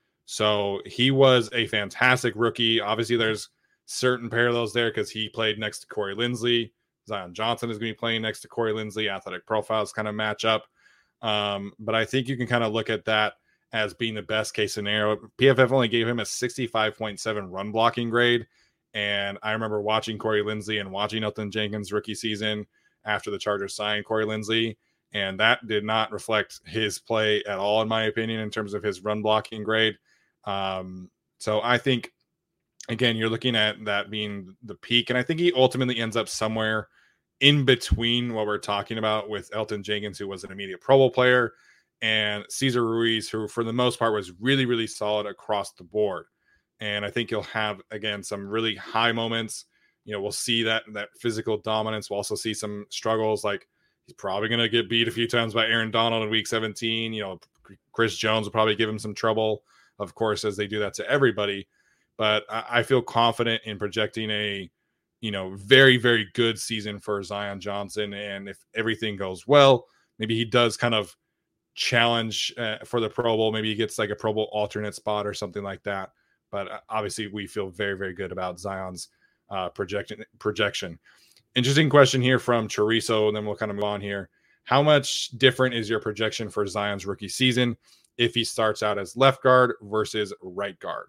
So he was a fantastic rookie. Obviously, there's certain parallels there because he played next to Corey Linsley. Zion Johnson is going to be playing next to Corey Linsley. Athletic profiles kind of match up. Um, but I think you can kind of look at that as being the best case scenario. P F F only gave him a sixty-five point seven run blocking grade. And I remember watching Corey Linsley and watching Elton Jenkins' rookie season after the Chargers signed Corey Linsley. And that did not reflect his play at all, in my opinion, in terms of his run blocking grade. Um, so I think, again, you're looking at that being the peak. And I think he ultimately ends up somewhere in between what we're talking about with Elton Jenkins, who was an immediate Pro Bowl player, and Cesar Ruiz, who for the most part was really, really solid across the board. And I think you'll have, again, some really high moments you know, we'll see that that physical dominance. We'll also see some struggles. Like he's probably going to get beat a few times by Aaron Donald in week seventeen. You know, Chris Jones will probably give him some trouble, of course, as they do that to everybody. But I, I feel confident in projecting a, you know, very, very good season for Zion Johnson. And if everything goes well, maybe he does kind of challenge uh, for the Pro Bowl. Maybe he gets like a Pro Bowl alternate spot or something like that. But uh, obviously we feel very, very good about Zion's uh, projection projection. Interesting question here from Chorizo, and then we'll kind of move on here. How much different is your projection for Zion's rookie season if he starts out as left guard versus right guard?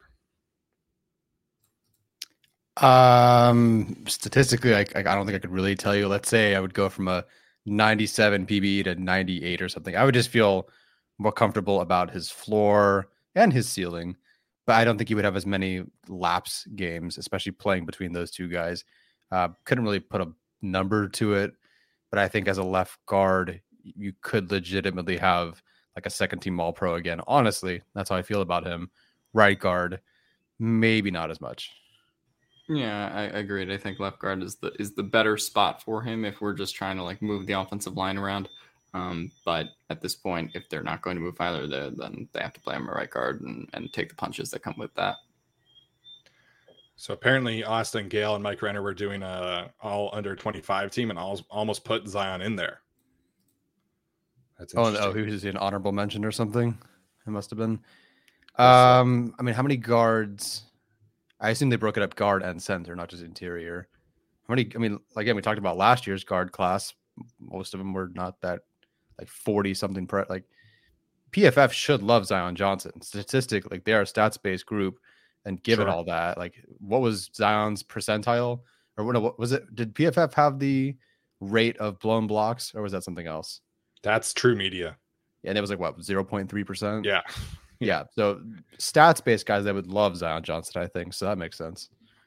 Um, statistically, I, I don't think I could really tell you. Let's say I would go from a ninety-seven P B E to ninety-eight or something. I would just feel more comfortable about his floor and his ceiling, but I don't think he would have as many lapse games, especially playing between those two guys. Uh, couldn't really put a number to it, but I think as a left guard, you could legitimately have like a second team all pro again. Honestly, that's how I feel about him. Right guard, maybe not as much. Yeah, I, I agreed. I think left guard is the is the better spot for him if we're just trying to like move the offensive line around. Um, but at this point, if they're not going to move either there, then they have to play him a right guard and, and take the punches that come with that. So apparently Austin Gale and Mike Renner were doing a all under twenty-five team and all, almost put Zion in there. That's oh, oh, he was an honorable mention or something. It must have been. Um, I mean, how many guards? I assume they broke it up guard and center, not just interior. How many? I mean, again, we talked about last year's guard class. Most of them were not that like forty something. Per, like P F F should love Zion Johnson. Statistically, like they are a stats based group, and given sure. all that, like what was Zion's percentile, or what, what was it? Did P F F have the rate of blown blocks, or was that something else? That's True Media. Yeah, and it was like what zero point three percent. Yeah. Yeah, so stats-based guys, they would love Zion Johnson, I think, so that makes sense.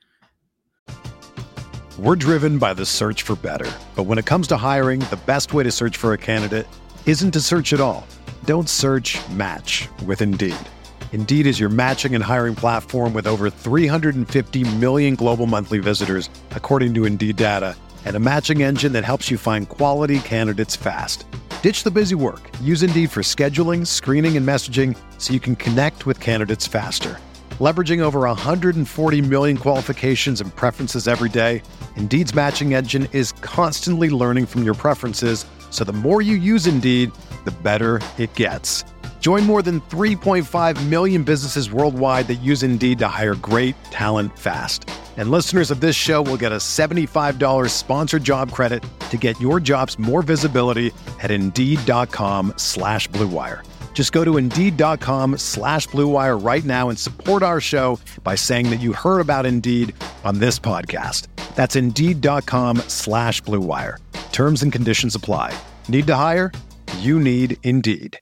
We're driven by the search for better, but when it comes to hiring, the best way to search for a candidate isn't to search at all. Don't search, match with Indeed. Indeed is your matching and hiring platform with over three hundred fifty million global monthly visitors, according to Indeed data, and a matching engine that helps you find quality candidates fast. Ditch the busy work. Use Indeed for scheduling, screening, and messaging so you can connect with candidates faster. Leveraging over one hundred forty million qualifications and preferences every day, Indeed's matching engine is constantly learning from your preferences, so the more you use Indeed, the better it gets. Join more than three point five million businesses worldwide that use Indeed to hire great talent fast. And listeners of this show will get a seventy-five dollars sponsored job credit to get your jobs more visibility at Indeed.com slash Blue Wire. Just go to Indeed.com slash Blue Wire right now and support our show by saying that you heard about Indeed on this podcast. That's Indeed.com slash Blue Wire. Terms and conditions apply. Need to hire? You need Indeed.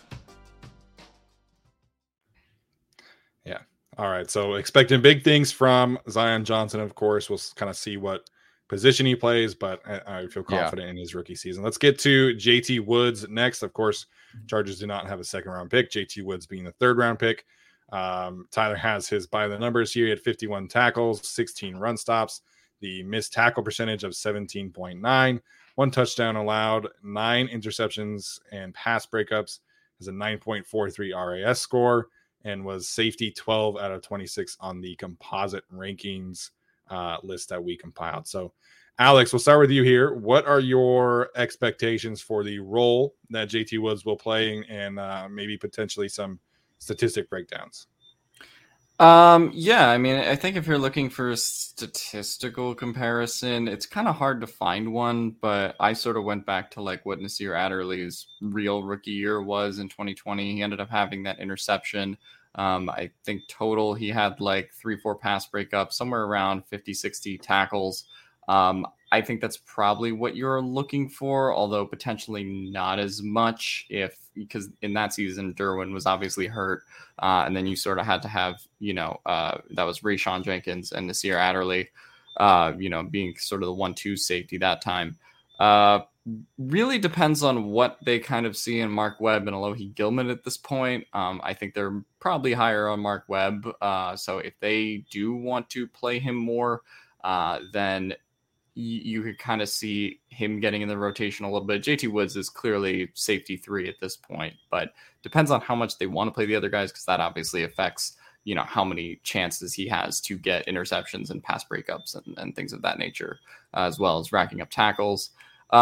All right, so expecting big things from Zion Johnson, of course. We'll kind of see what position he plays, but I, I feel confident yeah. in his rookie season. Let's get to J T Woods next. Of course, Chargers do not have a second-round pick, J T Woods being the third-round pick. Um, Tyler has his by the numbers here. He had fifty-one tackles, sixteen run stops, the missed tackle percentage of seventeen point nine, one touchdown allowed, nine interceptions and pass breakups, has a nine point four three R A S score, and was safety twelve out of twenty-six on the composite rankings uh, list that we compiled. So, Alex, we'll start with you here. What are your expectations for the role that J T Woods will play, and uh, maybe potentially some statistic breakdowns? Um, yeah, I mean, I think if you're looking for a statistical comparison, it's kind of hard to find one, but I sort of went back to like what Nasir Adderley's real rookie year was in twenty twenty. He ended up having that interception. Um, I think total he had like three, four pass breakups, somewhere around fifty, sixty tackles. Um, I think that's probably what you're looking for, although potentially not as much if, because in that season, Derwin was obviously hurt. Uh, and then you sort of had to have, you know, uh, that was Rayshawn Jenkins and Nasir Adderley, uh, you know, being sort of the one two safety that time. Uh, really depends on what they kind of see in Mark Webb and Alohi Gilman at this point. Um, I think they're probably higher on Mark Webb. Uh, so if they do want to play him more, uh, then you, you could kind of see him getting in the rotation a little bit. J T Woods is clearly safety three at this point, but depends on how much they want to play the other guys, because that obviously affects, you know, how many chances he has to get interceptions and pass breakups and, and things of that nature, uh, as well as racking up tackles.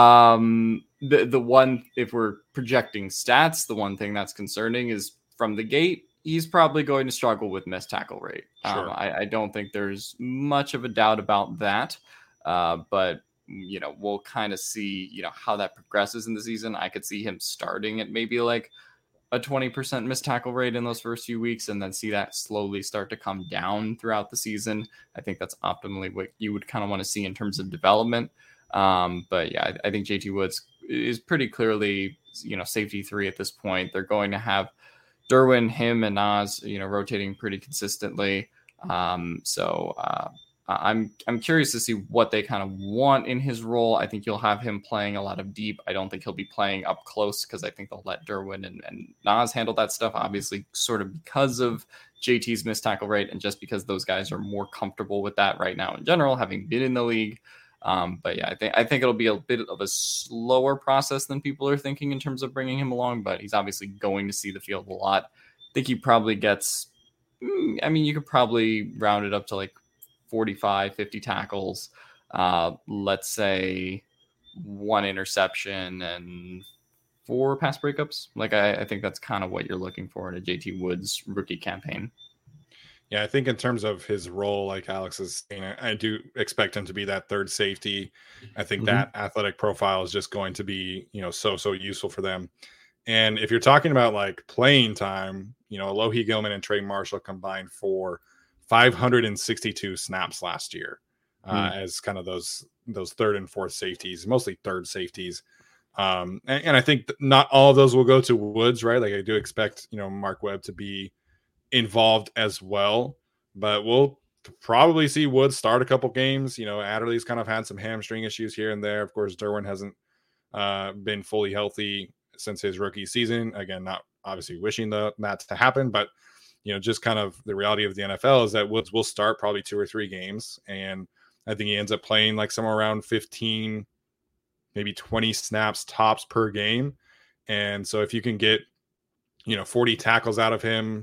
Um, the, the one, if we're projecting stats, the one thing that's concerning is from the gate, he's probably going to struggle with missed tackle rate. Sure. Um, I, I don't think there's much of a doubt about that. Uh, but, you know, we'll kind of see, you know, how that progresses in the season. I could see him starting at maybe like a twenty percent missed tackle rate in those first few weeks, and then see that slowly start to come down throughout the season. I think that's optimally what you would kind of want to see in terms of development. Um, but yeah, I, I think J T Woods is pretty clearly, you know, safety three at this point. They're going to have Derwin, him, and Nas, you know, rotating pretty consistently. Um, so uh, I'm I'm curious to see what they kind of want in his role. I think you'll have him playing a lot of deep. I don't think he'll be playing up close, because I think they'll let Derwin and, and Nas handle that stuff, obviously, sort of because of J T's missed tackle rate, and just because those guys are more comfortable with that right now in general, having been in the league. Um, but yeah, I think I think it'll be a bit of a slower process than people are thinking in terms of bringing him along, but he's obviously going to see the field a lot. I think he probably gets, I mean, you could probably round it up to like forty-five, fifty tackles, uh, let's say one interception and four pass breakups. Like, I, I think that's kind of what you're looking for in a J T Woods rookie campaign. Yeah, I think in terms of his role, like Alex is saying, I do expect him to be that third safety. I think mm-hmm. that athletic profile is just going to be, you know, so, so useful for them. And if you're talking about like playing time, you know, Alohi Gilman and Trey Marshall combined for five hundred sixty-two snaps last year uh, mm. as kind of those those third and fourth safeties, mostly third safeties. Um, and, and I think not all of those will go to Woods, right? Like I do expect, you know, Mark Webb to be involved as well, but we'll probably see Woods start a couple games. You know, Adderley's kind of had some hamstring issues here and there. Of course, Derwin hasn't uh, been fully healthy since his rookie season. Again, not obviously wishing the, that to happen, but you know, just kind of the reality of the N F L is that Woods will start probably two or three games. And I think he ends up playing like somewhere around fifteen, maybe twenty snaps tops per game. And so if you can get, you know, forty tackles out of him,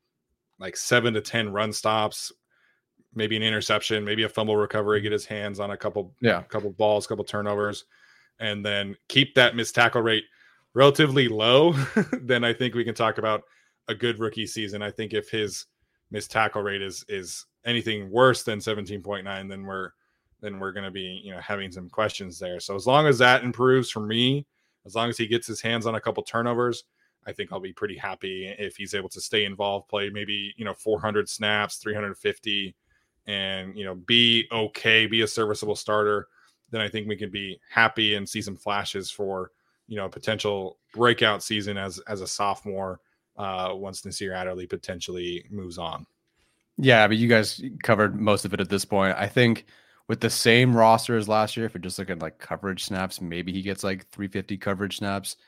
like seven to ten run stops, maybe an interception, maybe a fumble recovery, get his hands on a couple, yeah, couple balls, couple turnovers, and then keep that missed tackle rate relatively low, then I think we can talk about a good rookie season. I think if his missed tackle rate is is anything worse than seventeen point nine, then we're then we're going to be, you know, having some questions there. So as long as that improves for me, as long as he gets his hands on a couple turnovers, I think I'll be pretty happy if he's able to stay involved, play maybe, you know, four hundred snaps, three hundred fifty, and, you know, be okay, be a serviceable starter. Then I think we can be happy and see some flashes for, you know, a potential breakout season as as a sophomore uh, once Nasir Adderley potentially moves on. Yeah, but you guys covered most of it at this point. I think with the same roster as last year, if you're just looking at like coverage snaps, maybe he gets like three fifty coverage snaps.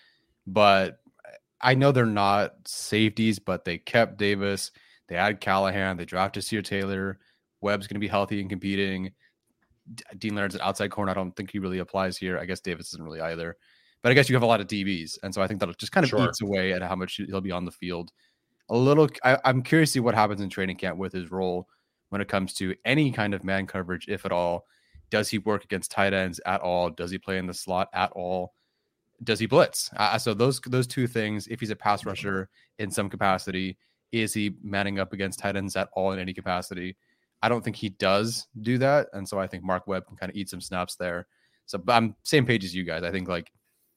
But I know they're not safeties, but they kept Davis. They had Callahan. They drafted Sear Taylor. Webb's going to be healthy and competing. Dean Leonard's an outside corner. I don't think he really applies here. I guess Davis isn't really either. But I guess you have a lot of D Bs. And so I think that'll just kind of sure. eats away at how much he'll be on the field. A little, I, I'm curious to see what happens in training camp with his role when it comes to any kind of man coverage, if at all. Does he work against tight ends at all? Does he play in the slot at all? Does he blitz? Uh, so those those two things, if he's a pass rusher in some capacity, is he manning up against tight ends at all in any capacity? I don't think he does do that. And so I think Mark Webb can kind of eat some snaps there. So but I'm same page as you guys. I think like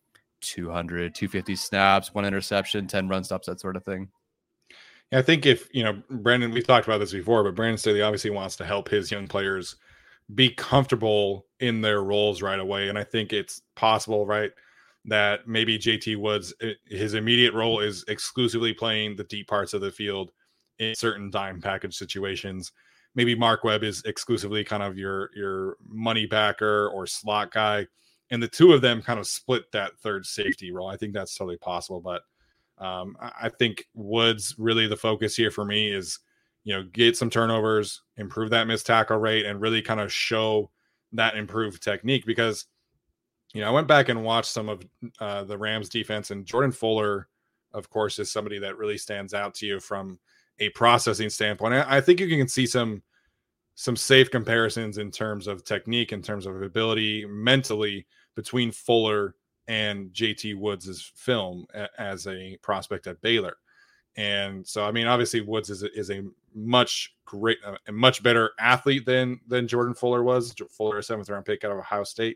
two hundred, two fifty snaps, one interception, ten run stops, that sort of thing. Yeah, I think if, you know, Brandon, we've talked about this before, but Brandon Staley obviously wants to help his young players be comfortable in their roles right away. And I think it's possible, right, that maybe J T Woods, his immediate role is exclusively playing the deep parts of the field in certain dime package situations. Maybe Mark Webb is exclusively kind of your, your money backer or slot guy. And the two of them kind of split that third safety role. I think that's totally possible. But um, I think Woods, really the focus here for me is you know, get some turnovers, improve that missed tackle rate, and really kind of show that improved technique. Because, you know, I went back and watched some of uh, the Rams defense, and Jordan Fuller, of course, is somebody that really stands out to you from a processing standpoint. I, I think you can see some some safe comparisons in terms of technique, in terms of ability mentally between Fuller and J T Woods' film a, as a prospect at Baylor. And so, I mean, obviously Woods is a, is a much great, uh, a much better athlete than than Jordan Fuller was. Fuller, a seventh round pick out of Ohio State.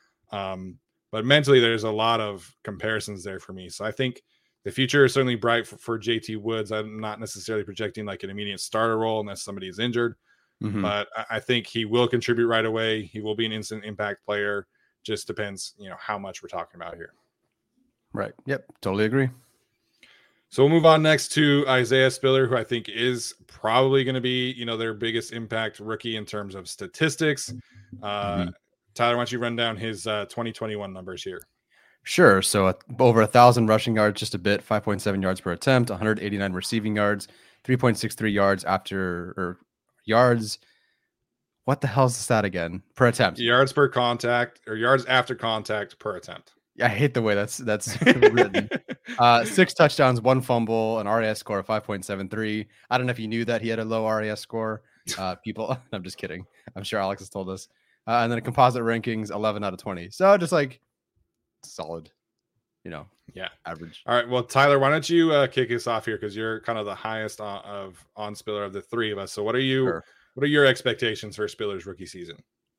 Um, but mentally, there's a lot of comparisons there for me. So I think the future is certainly bright for, for J T Woods. I'm not necessarily projecting like an immediate starter role unless somebody is injured, mm-hmm. but I, I think he will contribute right away. He will be an instant impact player. Just depends, you know, how much we're talking about here. Right. Yep. Totally agree. So we'll move on next to Isaiah Spiller, who I think is probably going to be, you know, their biggest impact rookie in terms of statistics. Uh, mm-hmm. Tyler, why don't you run down his uh, twenty twenty-one numbers here? Sure. So uh, over a thousand rushing yards, just a bit, five point seven yards per attempt, one hundred eighty-nine receiving yards, three point six three yards after or yards. What the hell is the stat again? Per attempt. Yards per contact or yards after contact per attempt. I hate the way that's that's written. Uh, six touchdowns, one fumble, an R A S score of five point seven three. I don't know if you knew that he had a low R A S score. Uh, people, I'm just kidding. I'm sure Alex has told us. Uh, and then a composite rankings, eleven out of twenty. So just like solid, you know. Yeah, average. All right. Well, Tyler, why don't you uh, kick us off here because you're kind of the highest on, of on Spiller of the three of us. So what are you? Sure. What are your expectations for Spiller's rookie season?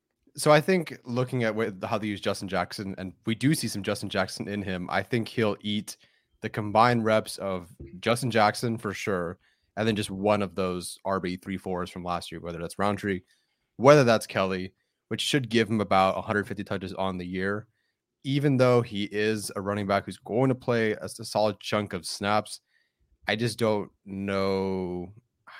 So I think looking at how they use Justin Jackson, and we do see some Justin Jackson in him, I think he'll eat the combined reps of Justin Jackson for sure, and then just one of those R B three fours from last year, whether that's Roundtree, whether that's Kelly, which should give him about one hundred fifty touches on the year. Even though he is a running back who's going to play a, a solid chunk of snaps, I just don't know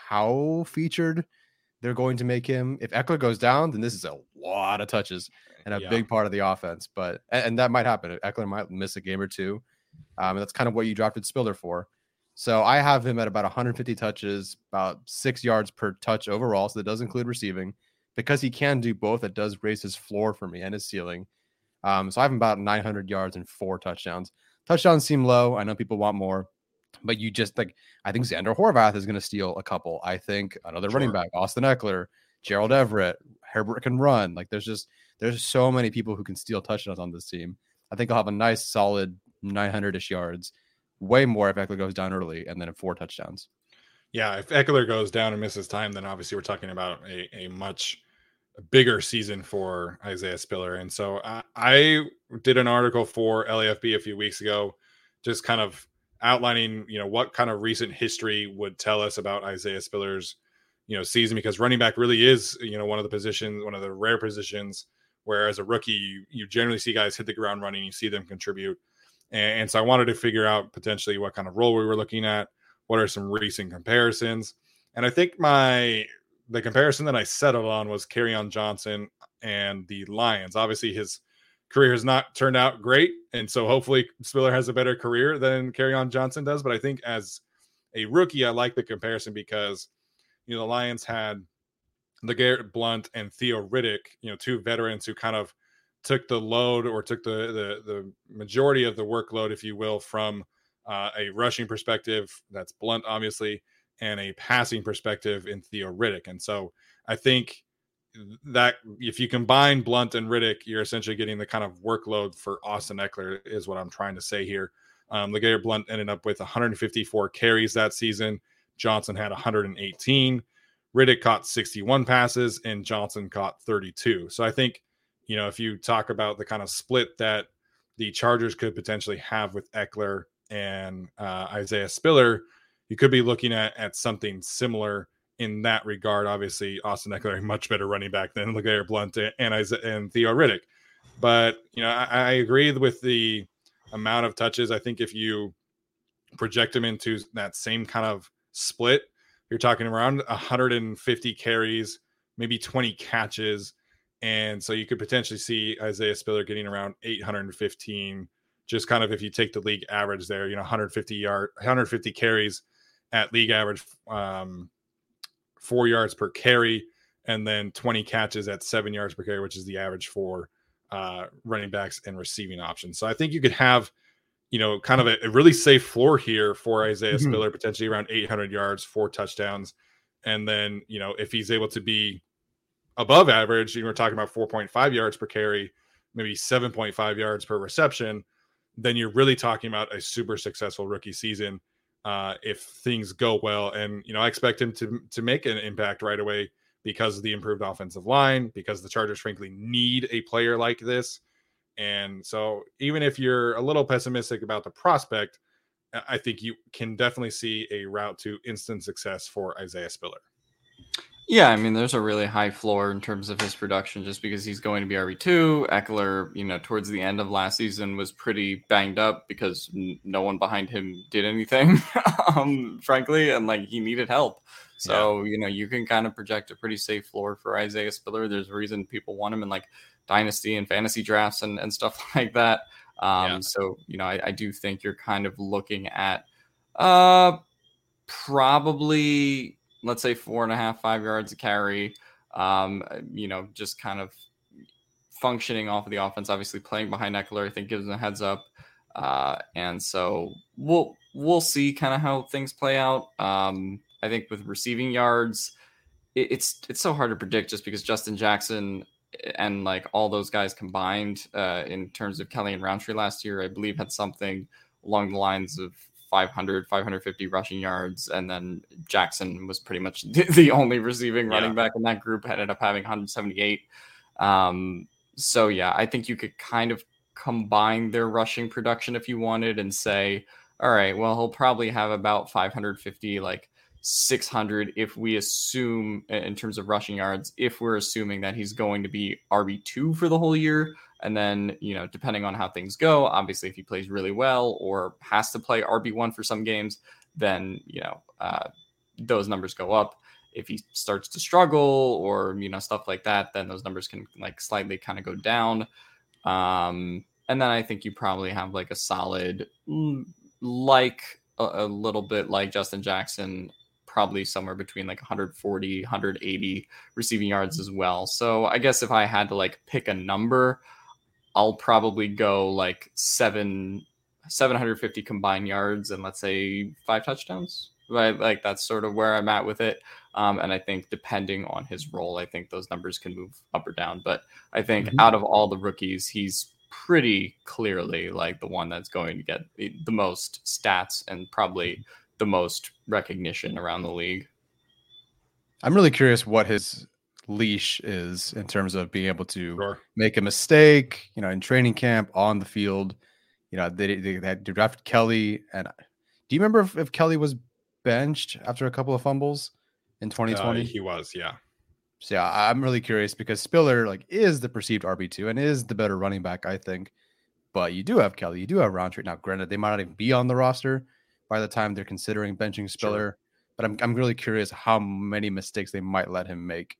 how featured they're going to make him. If Ekeler goes down, then this is a lot of touches and a yeah. big part of the offense. But and, and that might happen. Ekeler might miss a game or two. Um, and that's kind of what you drafted Spiller for. So I have him at about one hundred fifty touches, about six yards per touch overall. So that does include receiving. Because he can do both, it does raise his floor for me and his ceiling. Um, so I have him about nine hundred yards and four touchdowns. Touchdowns seem low. I know people want more. But you just like, I think Xander Horvath is going to steal a couple. I think another sure. running back, Austin Ekeler, Gerald Everett, Herbert can run. Like there's just, there's so many people who can steal touchdowns on this team. I think I'll have a nice solid nine hundred-ish yards, way more if Ekeler goes down early, and then four touchdowns. Yeah, if Ekeler goes down and misses time, then obviously we're talking about a, a much bigger season for Isaiah Spiller. And so I, I did an article for L A F B a few weeks ago, just kind of outlining, you know, what kind of recent history would tell us about Isaiah Spiller's, you know, season, because running back really is, you know, one of the positions, one of the rare positions where as a rookie, you, you generally see guys hit the ground running, you see them contribute. And, and so I wanted to figure out potentially what kind of role we were looking at. What are some recent comparisons? And I think my, the comparison that I settled on was Kerryon Johnson and the Lions. Obviously his career has not turned out great, and so hopefully Spiller has a better career than Kerryon Johnson does. But I think as a rookie, I like the comparison because, you know, the Lions had LeGarrette Blount and Theo Riddick, you know, two veterans who kind of took the load or took the the, the majority of the workload, if you will, from uh, a rushing perspective. That's Blount, obviously, and a passing perspective in Theo Riddick. And so I think that if you combine Blount and Riddick, you're essentially getting the kind of workload for Austin Ekeler is what I'm trying to say here. Um, LeGarrette Blount ended up with one hundred fifty-four carries that season. Johnson had one hundred eighteen. Riddick caught sixty-one passes and Johnson caught thirty-two. So I think, you know, if you talk about the kind of split that the Chargers could potentially have with Ekeler and uh, Isaiah Spiller, you could be looking at, at something similar in that regard. Obviously, Austin Ekeler, a much better running back than LeGarrette Blount and, and Theo Riddick. But, you know, I, I agree with the amount of touches. I think if you project them into that same kind of split, you're talking around one hundred fifty carries, maybe twenty catches. And so you could potentially see Isaiah Spiller getting around eight hundred fifteen, just kind of if you take the league average there, you know, one hundred fifty yard, one hundred fifty carries at league average, um, four yards per carry, and then twenty catches at seven yards per carry, which is the average for uh, running backs and receiving options. So I think you could have, you know, kind of a, a really safe floor here for Isaiah Mm-hmm. Spiller, potentially around eight hundred yards, four touchdowns. And then, you know, if he's able to be above average, you know, we're talking about four point five yards per carry, maybe seven point five yards per reception, then you're really talking about a super successful rookie season uh, if things go well. And, you know, I expect him to, to make an impact right away because of the improved offensive line, because the Chargers frankly need a player like this. And so even if you're a little pessimistic about the prospect, I think you can definitely see a route to instant success for Isaiah Spiller. Yeah, I mean, there's a really high floor in terms of his production just because he's going to be R B two. Eckler, you know, towards the end of last season was pretty banged up because n- no one behind him did anything, um, frankly, and like he needed help. So, yeah. you know, you can kind of project a pretty safe floor for Isaiah Spiller. There's a reason people want him in like dynasty and fantasy drafts and, and stuff like that. Um, yeah. So, you know, I, I do think you're kind of looking at uh, probably, let's say four and a half, five yards a carry, um, you know, just kind of functioning off of the offense, obviously playing behind Eckler, I think gives him a heads up. Uh, and so we'll, we'll see kind of how things play out. Um, I think with receiving yards, it, it's, it's so hard to predict just because Justin Jackson and like all those guys combined uh, in terms of Kelly and Roundtree last year, I believe had something along the lines of five hundred, five fifty rushing yards. And then Jackson was pretty much the, the only receiving yeah. running back in that group, ended up having one seventy-eight. Um, so yeah, I think you could kind of combine their rushing production if you wanted and say, all right, well, he'll probably have about five fifty, like six hundred if we assume in terms of rushing yards, if we're assuming that he's going to be R B two for the whole year. And then, you know, depending on how things go, obviously, if he plays really well or has to play R B one for some games, then, you know, uh, those numbers go up. If he starts to struggle or, you know, stuff like that, then those numbers can like slightly kind of go down. Um, and then I think you probably have like a solid, like a, a little bit like Justin Jackson, probably somewhere between like one forty, one eighty receiving yards as well. So I guess if I had to like pick a number, I'll probably go like seven, seven fifty combined yards and let's say five touchdowns. Right? Like that's sort of where I'm at with it. Um, and I think depending on his role, I think those numbers can move up or down. But I think mm-hmm. out of all the rookies, he's pretty clearly like the one that's going to get the, the most stats and probably the most recognition around the league. I'm really curious what his leash is in terms of being able to sure. make a mistake, you know, in training camp, on the field. You know, they, they had drafted Kelly. And do you remember if, if Kelly was benched after a couple of fumbles in twenty twenty? Uh, he was, yeah. So yeah, I'm really curious because Spiller like is the perceived R B two and is the better running back, I think. But you do have Kelly, you do have Roundtree. Now, granted, they might not even be on the roster by the time they're considering benching Spiller. Sure. But I'm I'm really curious how many mistakes they might let him make.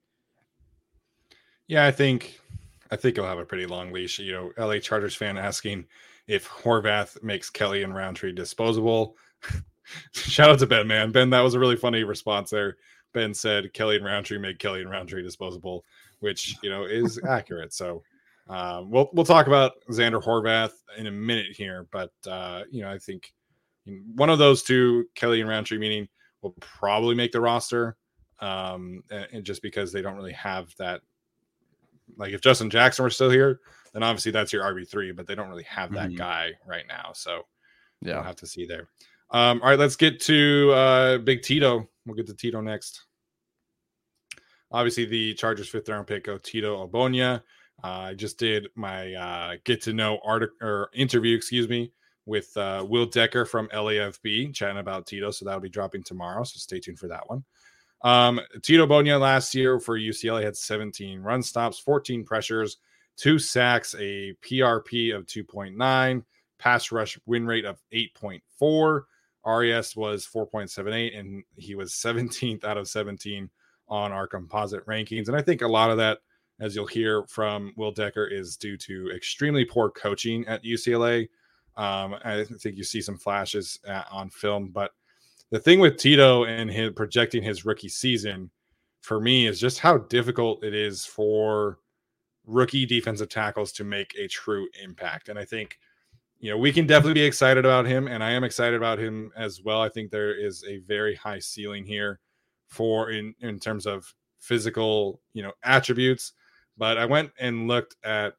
Yeah, I think I think he'll have a pretty long leash. You know, L A Chargers fan asking if Horvath makes Kelly and Roundtree disposable. Shout out to Ben, man. Ben, that was a really funny response there. Ben said Kelly and Roundtree make Kelly and Roundtree disposable, which, you know, is accurate. So um, we'll we'll talk about Xander Horvath in a minute here. But, uh, you know, I think one of those two, Kelly and Roundtree, meaning will probably make the roster. Um, and, and just because they don't really have that. Like if Justin Jackson were still here, then obviously that's your R B three, but they don't really have that mm-hmm. guy right now. So yeah, we'll have to see there. Um, all right, let's get to uh, Big Tito. We'll get to Tito next. Obviously, the Chargers fifth round pick of Tito Ogbonnia. Uh, I just did my uh, get to know article or interview, excuse me, with uh, Will Decker from L A F B, chatting about Tito. So that'll be dropping tomorrow. So stay tuned for that one. Um, Tito Ogbonnia last year for U C L A had seventeen run stops, fourteen pressures, two sacks, a P R P of two point nine, pass rush win rate of eight point four. R E S was four point seven eight, and he was seventeenth out of seventeen on our composite rankings. And I think a lot of that, as you'll hear from Will Decker, is due to extremely poor coaching at U C L A. Um, I think you see some flashes at, on film, but the thing with Tito and his projecting his rookie season for me is just how difficult it is for rookie defensive tackles to make a true impact. And I think, you know, we can definitely be excited about him, and I am excited about him as well. I think there is a very high ceiling here for in, in terms of physical, you know, attributes. But I went and looked at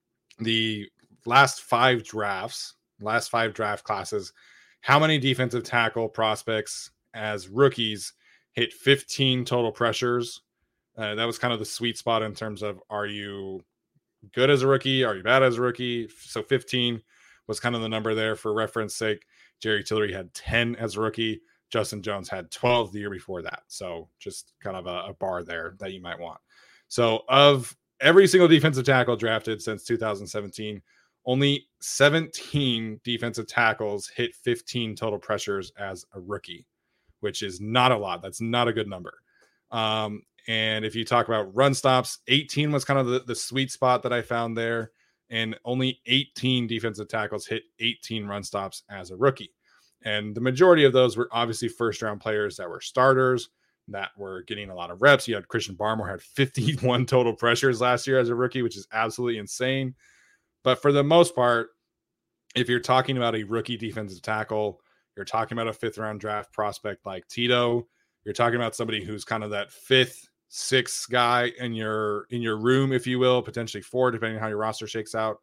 the last five drafts, last five draft classes, how many defensive tackle prospects as rookies hit fifteen total pressures. Uh, that was kind of the sweet spot in terms of, are you good as a rookie? Are you bad as a rookie? So fifteen was kind of the number there. For reference sake, Jerry Tillery had ten as a rookie. Justin Jones had twelve the year before that. So just kind of a, a bar there that you might want. So of every single defensive tackle drafted since two thousand seventeen, only seventeen defensive tackles hit fifteen total pressures as a rookie, which is not a lot. That's not a good number. Um, and if you talk about run stops, eighteen was kind of the, the sweet spot that I found there. And only eighteen defensive tackles hit eighteen run stops as a rookie. And the majority of those were obviously first round players that were starters, that were getting a lot of reps. You had Christian Barmore had fifty-one total pressures last year as a rookie, which is absolutely insane. But for the most part, if you're talking about a rookie defensive tackle, you're talking about a fifth round draft prospect like Tito, you're talking about somebody who's kind of that fifth, sixth guy in your in your room, if you will, potentially four, depending on how your roster shakes out.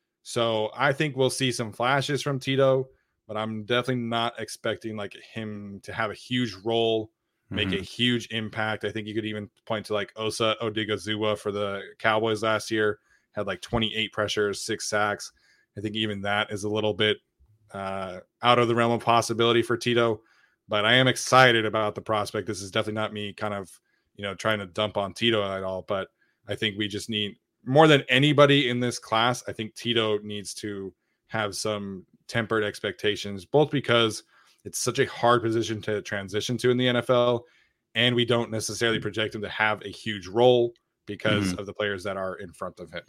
So I think we'll see some flashes from Tito, but I'm definitely not expecting like him to have a huge role, make mm-hmm. a huge impact. I think you could even point to like Osa Odigizua for the Cowboys last year, had like twenty-eight pressures, six sacks. I think even that is a little bit uh, out of the realm of possibility for Tito, but I am excited about the prospect. This is definitely not me kind of, you know, trying to dump on Tito at all, but I think we just need more than anybody in this class. I think Tito needs to have some tempered expectations, both because it's such a hard position to transition to in the N F L, and we don't necessarily project him to have a huge role because mm-hmm. of the players that are in front of him.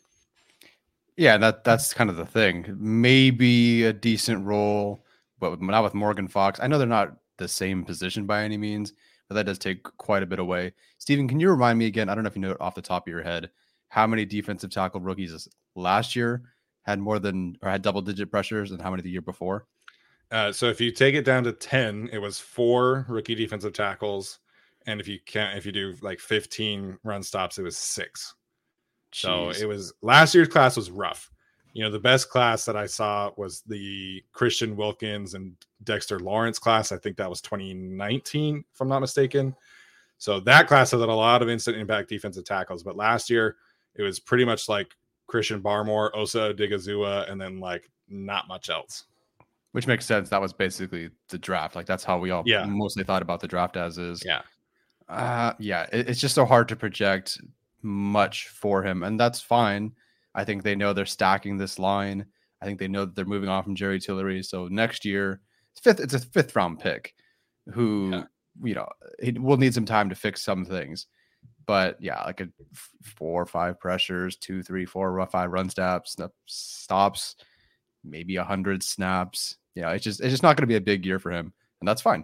Yeah, that that's kind of the thing. Maybe a decent role, but not with Morgan Fox. I know they're not the same position by any means, but that does take quite a bit away. Steven, can you remind me again? I don't know if you know it off the top of your head, how many defensive tackle rookies last year had more than or had double digit pressures, and how many the year before? Uh, so if you take it down to ten, it was four rookie defensive tackles, and if you can't, if you do like fifteen run stops, it was six. Jeez. So it was last year's class was rough. You know, the best class that I saw was the Christian Wilkins and Dexter Lawrence class. I think that was twenty nineteen, if I'm not mistaken. So that class had a lot of instant impact defensive tackles. But last year, it was pretty much like Christian Barmore, Osa Odigizua, and then like not much else. Which makes sense. That was basically the draft. Like that's how we all yeah. mostly thought about the draft as is. Yeah. Uh, yeah. It, it's just so hard to project much for him, and that's fine. I think they know they're stacking this line. I think they know that they're moving on from Jerry Tillery. So next year, it's fifth. It's a fifth round pick, who yeah. you know he will need some time to fix some things. But yeah, like a four or five pressures, two, three, four, five run stops, stops, maybe a hundred snaps. You know, it's just it's just not going to be a big year for him, and that's fine.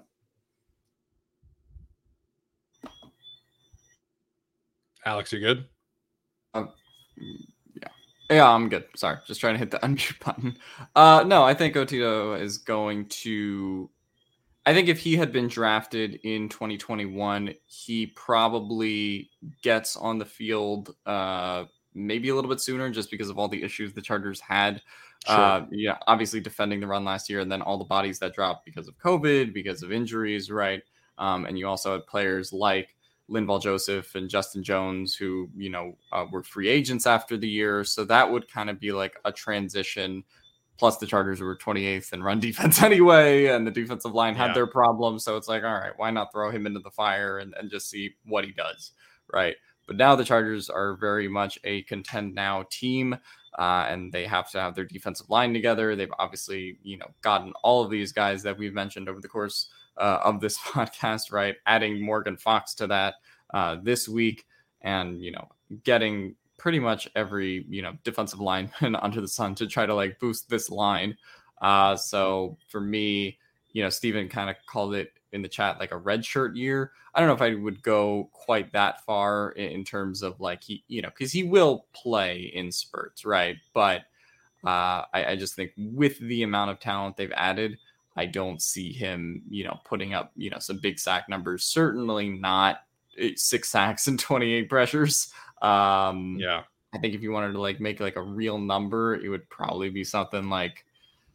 Alex, you good? Um, yeah. Yeah, I'm good. Sorry. Just trying to hit the unmute button. Uh, no, I think Otito is going to... I think if he had been drafted in twenty twenty-one, he probably gets on the field uh, maybe a little bit sooner just because of all the issues the Chargers had. Sure. Uh, yeah, obviously defending the run last year, and then all the bodies that dropped because of COVID, because of injuries, right? Um, and you also had players like Linval Joseph and Justin Jones, who, you know, uh, were free agents after the year. So that would kind of be like a transition. Plus the Chargers were twenty-eighth in run defense anyway, and the defensive line had yeah. their problems. So it's like, all right, why not throw him into the fire and, and just see what he does, right? But now the Chargers are very much a contend now team, uh, and they have to have their defensive line together. They've obviously, you know, gotten all of these guys that we've mentioned over the course Uh, of this podcast, right? Adding Morgan Fox to that uh, this week, and you know, getting pretty much every you know defensive lineman under the sun to try to like boost this line. Uh, so for me, you know, Steven kind of called it in the chat, like a red shirt year. I don't know if I would go quite that far in, in terms of like he, you know, because he will play in spurts, right? But uh, I, I just think with the amount of talent they've added, I don't see him, you know, putting up, you know, some big sack numbers. Certainly not six sacks and twenty-eight pressures. Um, yeah. I think if you wanted to like make like a real number, it would probably be something like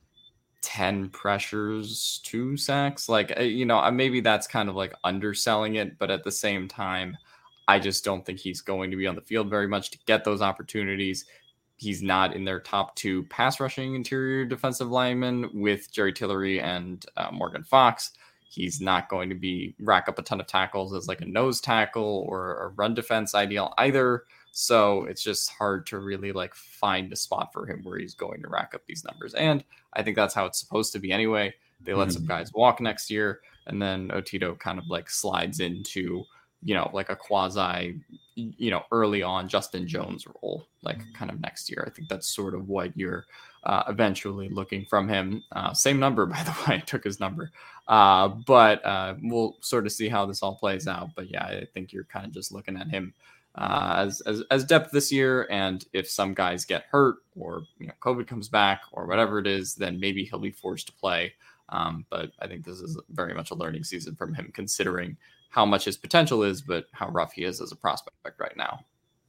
ten pressures, two sacks. Like, you know, maybe that's kind of like underselling it, but at the same time, I just don't think he's going to be on the field very much to get those opportunities. He's not in their top two pass rushing interior defensive linemen with Jerry Tillery and uh, Morgan Fox. He's not going to be rack up a ton of tackles as like a nose tackle or a run defense ideal either. So it's just hard to really like find a spot for him where he's going to rack up these numbers. And I think that's how it's supposed to be anyway. They let mm-hmm. some guys walk next year, and then Otito kind of like slides into, you know, like a quasi, you know, early on Justin Jones role, like kind of next year. I think that's sort of what you're uh, eventually looking from him. Uh, same number, by the way, I took his number. Uh, but uh, we'll sort of see how this all plays out. But yeah, I think you're kind of just looking at him uh, as, as, as depth this year. And if some guys get hurt or, you know, COVID comes back or whatever it is, then maybe he'll be forced to play. Um, but I think this is very much a learning season from him, considering how much his potential is, but how rough he is as a prospect right now.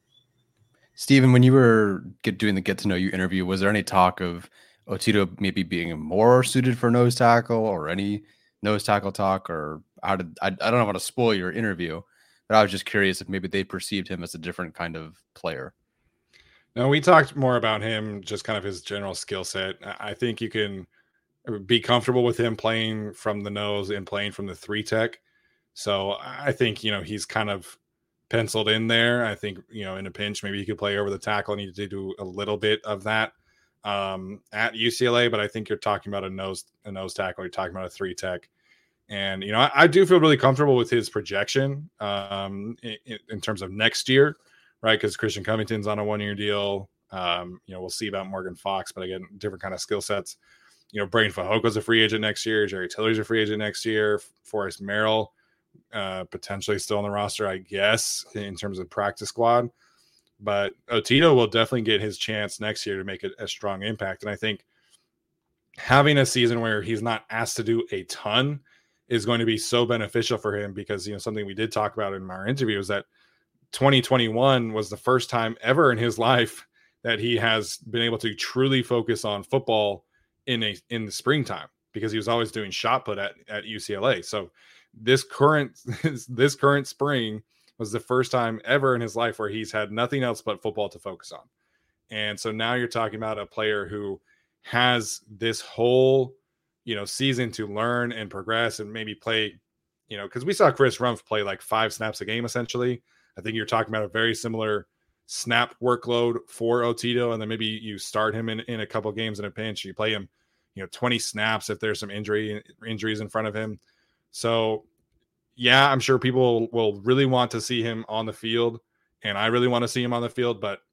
Steven, when you were get, doing the get to know you interview, was there any talk of Otito maybe being more suited for nose tackle or any nose tackle talk, or how did, I, I don't know how to spoil your interview, but I was just curious if maybe they perceived him as a different kind of player. No, we talked more about him, just kind of his general skill set. I think you can be comfortable with him playing from the nose and playing from the three tech. So I think, you know, he's kind of penciled in there. I think, you know, in a pinch, maybe he could play over the tackle and need to do a little bit of that um, at U C L A. But I think you're talking about a nose, a nose tackle. You're talking about a three tech. And, you know, I, I do feel really comfortable with his projection um, in, in terms of next year, right? Because Christian Covington's on a one-year deal. Um, you know, we'll see about Morgan Fox, but again, different kind of skill sets. You know, Braden Fajoko's a free agent next year. Jerry Tillery's a free agent next year. Forrest Merrill, uh, potentially still on the roster, I guess, in terms of practice squad. But Otito will definitely get his chance next year to make a, a strong impact. And I think having a season where he's not asked to do a ton is going to be so beneficial for him, because, you know, something we did talk about in our interview is that twenty twenty-one was the first time ever in his life that he has been able to truly focus on football in a in the springtime, because he was always doing shot put at, at U C L A. So this current this current spring was the first time ever in his life where he's had nothing else but football to focus on. And so now you're talking about a player who has this whole, you know, season to learn and progress and maybe play, you know, because we saw Chris Rumph play like five snaps a game essentially. I think you're talking about a very similar snap workload for Otito, and then maybe you start him in, in a couple games in a pinch. You play him, you know, twenty snaps if there's some injury injuries in front of him. So, yeah, I'm sure people will really want to see him on the field, and I really want to see him on the field. But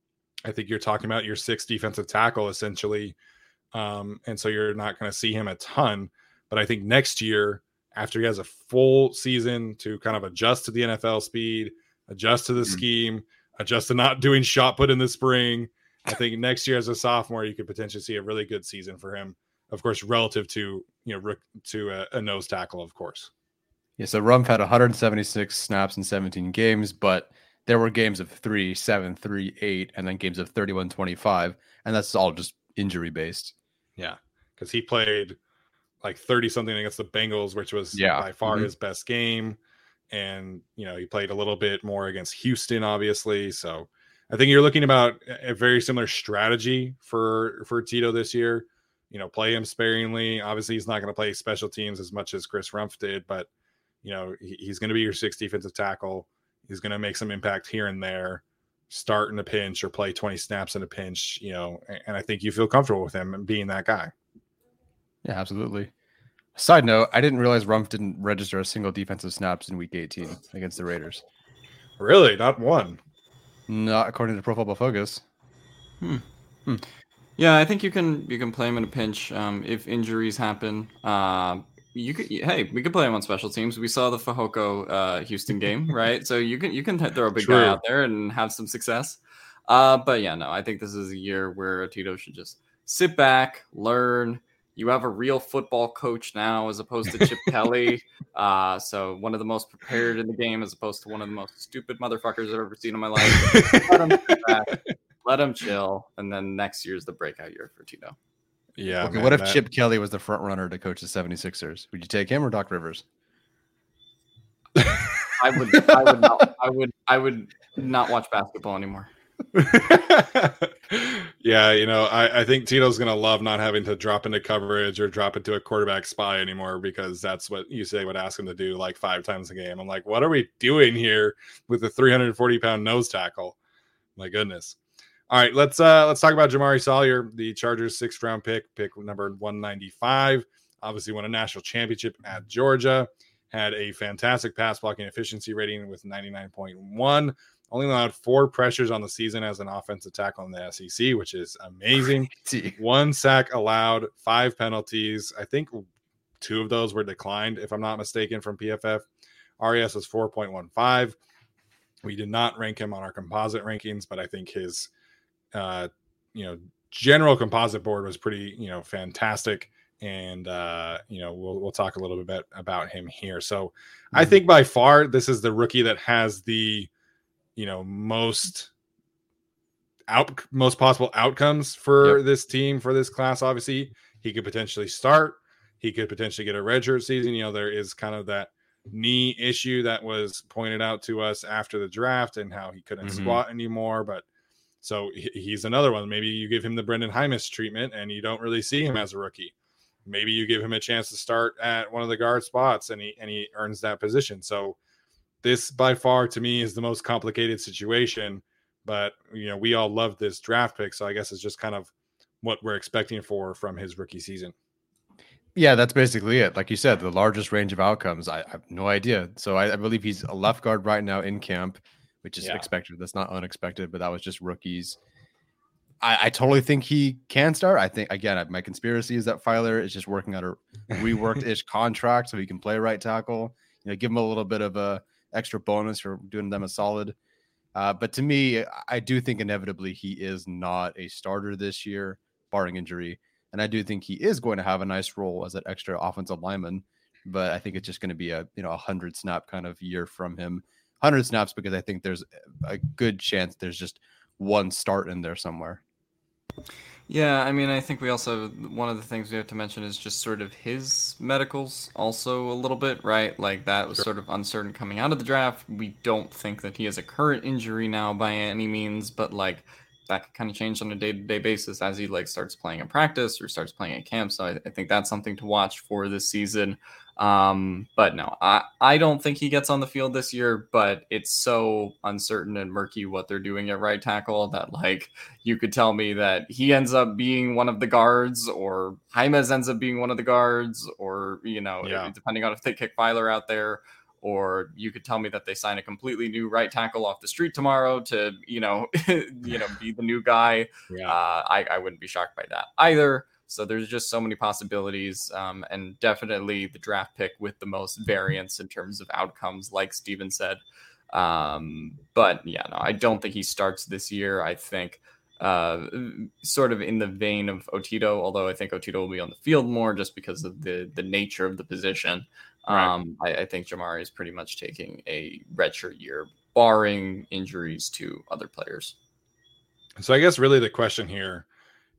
I think you're talking about your sixth defensive tackle essentially, um, and so you're not going to see him a ton. But I think next year, after he has a full season to kind of adjust to the N F L speed, adjust to the mm-hmm. scheme, adjust to not doing shot put in the spring, I think next year as a sophomore, you could potentially see a really good season for him. Of course, relative to, you know, to a, a nose tackle, of course. Yeah. So Rumph had one hundred seventy-six snaps in seventeen games, but there were games of three, seven, three, eight, and then games of thirty-one, twenty-five. And that's all just injury based. Yeah. Cause he played like thirty something against the Bengals, which was yeah. by far mm-hmm. his best game. And, you know, he played a little bit more against Houston, obviously. So I think you're looking about a very similar strategy for, for Tito this year. You know, play him sparingly. Obviously, he's not going to play special teams as much as Chris Rumph did, but, you know, he, he's going to be your sixth defensive tackle. He's going to make some impact here and there, start in a pinch or play twenty snaps in a pinch, you know, and, and I think you feel comfortable with him and being that guy. Yeah, absolutely. Side note, I didn't realize Rumph didn't register a single defensive snaps in week eighteen against the Raiders. Really? Not one? Not according to Pro Football Focus. Hmm. Hmm. Yeah, I think you can you can play him in a pinch um, if injuries happen. Uh, You could, hey, we could play him on special teams. We saw the Fehoko uh, Houston game, right? So you can you can throw a big True. guy out there and have some success. Uh, but yeah, no, I think this is a year where Tito should just sit back, learn. You have a real football coach now as opposed to Chip Kelly. Uh, so one of the most prepared in the game as opposed to one of the most stupid motherfuckers I've ever seen in my life. Let him sit back, let him chill, and then next year's the breakout year for Tito. Yeah. Okay, man, what if that... Chip Kelly was the front runner to coach the seventy-sixers? Would you take him or Doc Rivers? I would I would not I would I would not watch basketball anymore. Yeah, you know, I, I think Tito's gonna love not having to drop into coverage or drop into a quarterback spy anymore, because that's what you say would ask him to do like five times a game. I'm like, what are we doing here with the three hundred forty pound nose tackle? My goodness. All right, let's uh let's talk about Jamari Salyer, the Chargers sixth round pick, pick number one ninety-five. Obviously won a national championship at Georgia, had a fantastic pass blocking efficiency rating with ninety-nine point one. Only allowed four pressures on the season as an offensive tackle in the S E C, which is amazing. Crazy. One sack allowed, five penalties. I think two of those were declined, if I'm not mistaken, from P F F. R E S was four point one five. We did not rank him on our composite rankings, but I think his uh, you know, general composite board was pretty, you know, fantastic. And, uh, you know, we'll, we'll talk a little bit about him here. So mm-hmm. I think by far, this is the rookie that has the, you know, most out, most possible outcomes for yep. this team, for this class. Obviously he could potentially start, he could potentially get a redshirt season. You know, there is kind of that knee issue that was pointed out to us after the draft and how he couldn't mm-hmm. squat anymore. But so he's another one. Maybe you give him the Brendan Hymus treatment and you don't really see him as a rookie. Maybe you give him a chance to start at one of the guard spots and he, and he earns that position. So this by far to me is the most complicated situation, but you know, we all love this draft pick. So I guess it's just kind of what we're expecting for from his rookie season. Yeah, that's basically it. Like you said, the largest range of outcomes. I, I have no idea. So I, I believe he's a left guard right now in camp, which is yeah. expected. That's not unexpected, but that was just rookies. I, I totally think he can start. I think, again, my conspiracy is that Filer is just working on a reworked-ish contract so he can play right tackle. You know, give him a little bit of a extra bonus for doing them a solid. Uh, but to me, I do think inevitably he is not a starter this year, barring injury. And I do think he is going to have a nice role as an extra offensive lineman. But I think it's just going to be a, you know, a hundred snap kind of year from him. Hundred snaps because I think there's a good chance there's just one start in there somewhere. Yeah, I mean, I think we also, one of the things we have to mention is just sort of his medicals also a little bit, right? Like that was sure. sort of uncertain coming out of the draft. We don't think that he has a current injury now by any means, but like that could kind of change on a day-to-day basis as he like starts playing in practice or starts playing at camp. So I, I think that's something to watch for this season. Um, but no, I, I don't think he gets on the field this year, but it's so uncertain and murky what they're doing at right tackle that like you could tell me that he ends up being one of the guards or Jaime ends up being one of the guards or, you know, yeah. depending on if they kick Filer out there, or you could tell me that they sign a completely new right tackle off the street tomorrow to, you know, you know, be the new guy. Yeah. Uh, I, I wouldn't be shocked by that either. So there's just so many possibilities, um, and definitely the draft pick with the most variance in terms of outcomes, like Steven said. Um, but yeah, no, I don't think he starts this year. I think uh, sort of in the vein of Otito, although I think Otito will be on the field more just because of the, the nature of the position. Right. Um, I, I think Jamari is pretty much taking a redshirt year, barring injuries to other players. So I guess really the question here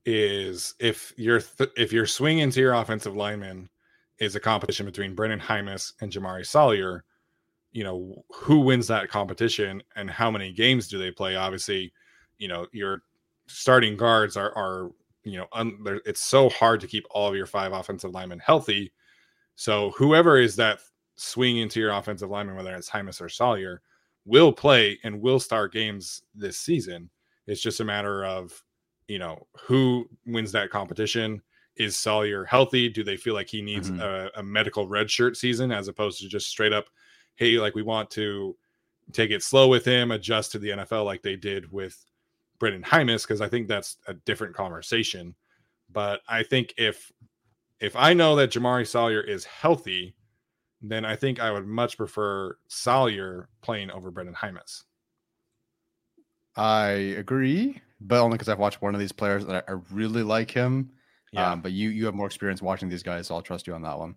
is if your th- if your swing into your offensive lineman is a competition between Brendan Hymus and Jamari Salyer, you know, who wins that competition and how many games do they play? Obviously, you know, your starting guards are, are you know, un- it's so hard to keep all of your five offensive linemen healthy. So whoever is that swing into your offensive lineman, whether it's Hymus or Salyer, will play and will start games this season. It's just a matter of, you know, who wins that competition. Is Salyer healthy? Do they feel like he needs mm-hmm. a, a medical redshirt season as opposed to just straight up, hey, like we want to take it slow with him, adjust to the N F L like they did with Brendan Hymus, because I think that's a different conversation. But I think if if I know that Jamari Salyer is healthy, then I think I would much prefer Salyer playing over Brendan Jaimes. I agree, but only because I've watched one of these players and I, I really like him. Yeah. Um, but you you have more experience watching these guys, so I'll trust you on that one.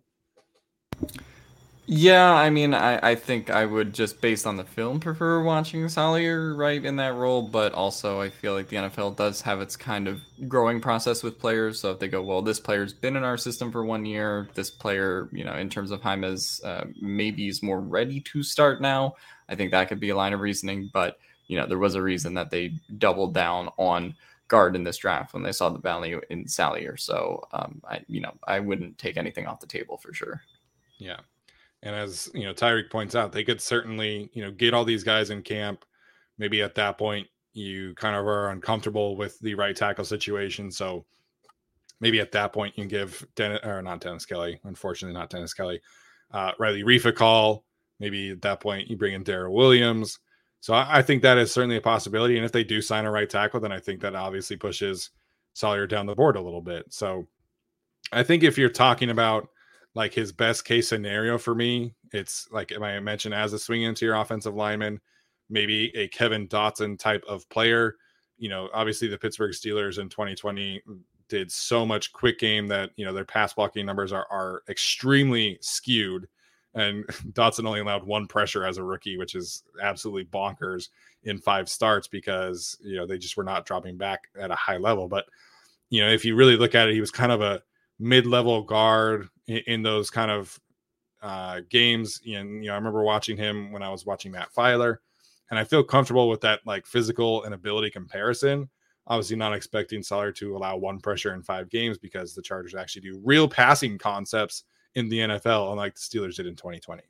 Yeah, I mean, I, I think I would just, based on the film, prefer watching Salyer right in that role, but also I feel like the N F L does have its kind of growing process with players, so if they go, well, this player's been in our system for one year, this player, you know, in terms of Jaimes, uh, maybe is more ready to start now, I think that could be a line of reasoning, but, you know, there was a reason that they doubled down on guard in this draft when they saw the value in Salyer, so, um, I, you know, I wouldn't take anything off the table for sure. Yeah. And as you know, Tyreek points out, they could certainly, you know, get all these guys in camp. Maybe at that point, you kind of are uncomfortable with the right tackle situation. So maybe at that point, you can give Dennis, or not Dennis Kelly, unfortunately, not Dennis Kelly, uh, Riley Reiff a call. Maybe at that point, you bring in Darrell Williams. So I, I think that is certainly a possibility. And if they do sign a right tackle, then I think that obviously pushes Salyer down the board a little bit. So I think if you're talking about like his best case scenario for me, it's like I mentioned as a swing into your offensive lineman, maybe a Kevin Dotson type of player. You know, obviously the Pittsburgh Steelers in twenty twenty did so much quick game that, you know, their pass blocking numbers are, are extremely skewed. And Dotson only allowed one pressure as a rookie, which is absolutely bonkers in five starts because, you know, they just were not dropping back at a high level. But, you know, if you really look at it, he was kind of a mid-level guard in, in those kind of uh, games. And, you know, I remember watching him when I was watching Matt Filer, and I feel comfortable with that, like, physical and ability comparison. Obviously not expecting Salyer to allow one pressure in five games because the Chargers actually do real passing concepts in the N F L, unlike the Steelers did in twenty twenty.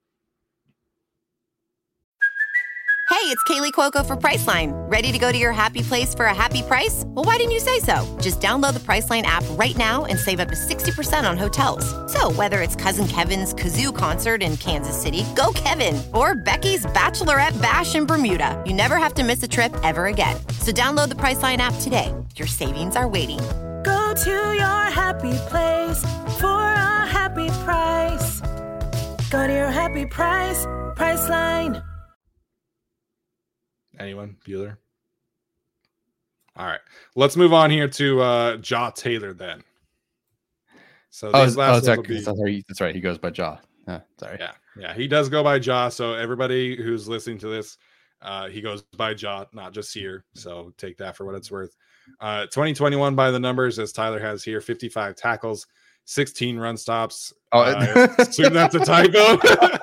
Hey, it's Kaylee Cuoco for Priceline. Ready to go to your happy place for a happy price? Well, why didn't you say so? Just download the Priceline app right now and save up to sixty percent on hotels. So whether it's Cousin Kevin's Kazoo Concert in Kansas City, go Kevin, or Becky's Bachelorette Bash in Bermuda, you never have to miss a trip ever again. So download the Priceline app today. Your savings are waiting. Go to your happy place for a happy price. Go to your happy price, Priceline. Anyone? Bueller? All right. Let's move on here to uh, Jaw Taylor then. So Oh, these oh last sorry, ones will be- that's, right. that's right. He goes by Jaw. Uh, sorry. Yeah, yeah, he does go by Jaw. So everybody who's listening to this, uh, he goes by Jaw, not just here. So take that for what it's worth. Uh, twenty twenty-one by the numbers, as Tyler has here, fifty-five tackles, sixteen run stops. Oh, uh, assume that's a typo.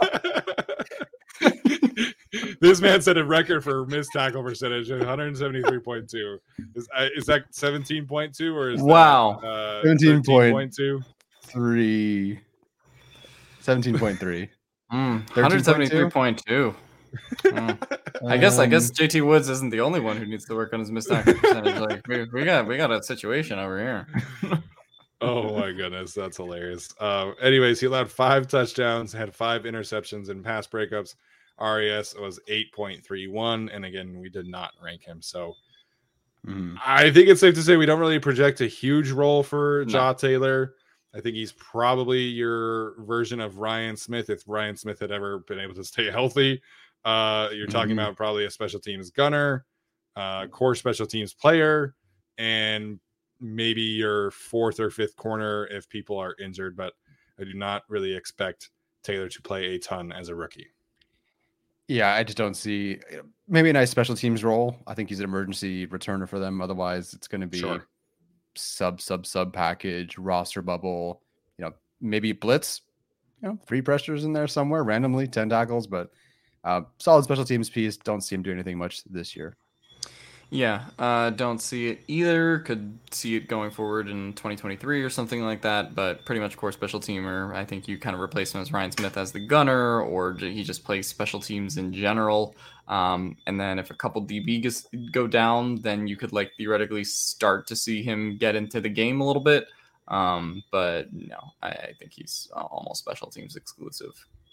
This man set a record for missed tackle percentage at one seventy-three point two. Is, uh, is that seventeen point two or is Wow. that uh, seventeen point two? Three. seventeen point three. Mm, one seventy-three point two. Mm. I guess I guess J T Woods isn't the only one who needs to work on his missed tackle percentage. Like we, we got we got a situation over here. Oh my goodness, that's hilarious. Uh, anyways, he allowed five touchdowns, had five interceptions and pass breakups. R A S was eight point three one, and again, we did not rank him. So Mm. I think it's safe to say we don't really project a huge role for No. Jaw Taylor. I think he's probably your version of Ryan Smith if Ryan Smith had ever been able to stay healthy. Uh, you're talking Mhm. about probably a special teams gunner, uh, core special teams player, and maybe your fourth or fifth corner if people are injured. But I do not really expect Taylor to play a ton as a rookie. Yeah, I just don't see maybe a nice special teams role. I think he's an emergency returner for them. Otherwise, it's going to be Sure. sub, sub, sub package, roster bubble, you know, maybe blitz, you know, three pressures in there somewhere randomly, ten tackles, but uh, solid special teams piece. Don't see him do anything much this year. Yeah, uh, don't see it either. Could see it going forward in twenty twenty-three or something like that, but pretty much core special teamer. I think you kind of replace him as Ryan Smith as the gunner, or j- he just plays special teams in general. Um, and then if a couple D B gets, go down, then you could like theoretically start to see him get into the game a little bit. Um, but no, I, I think he's almost special teams exclusive.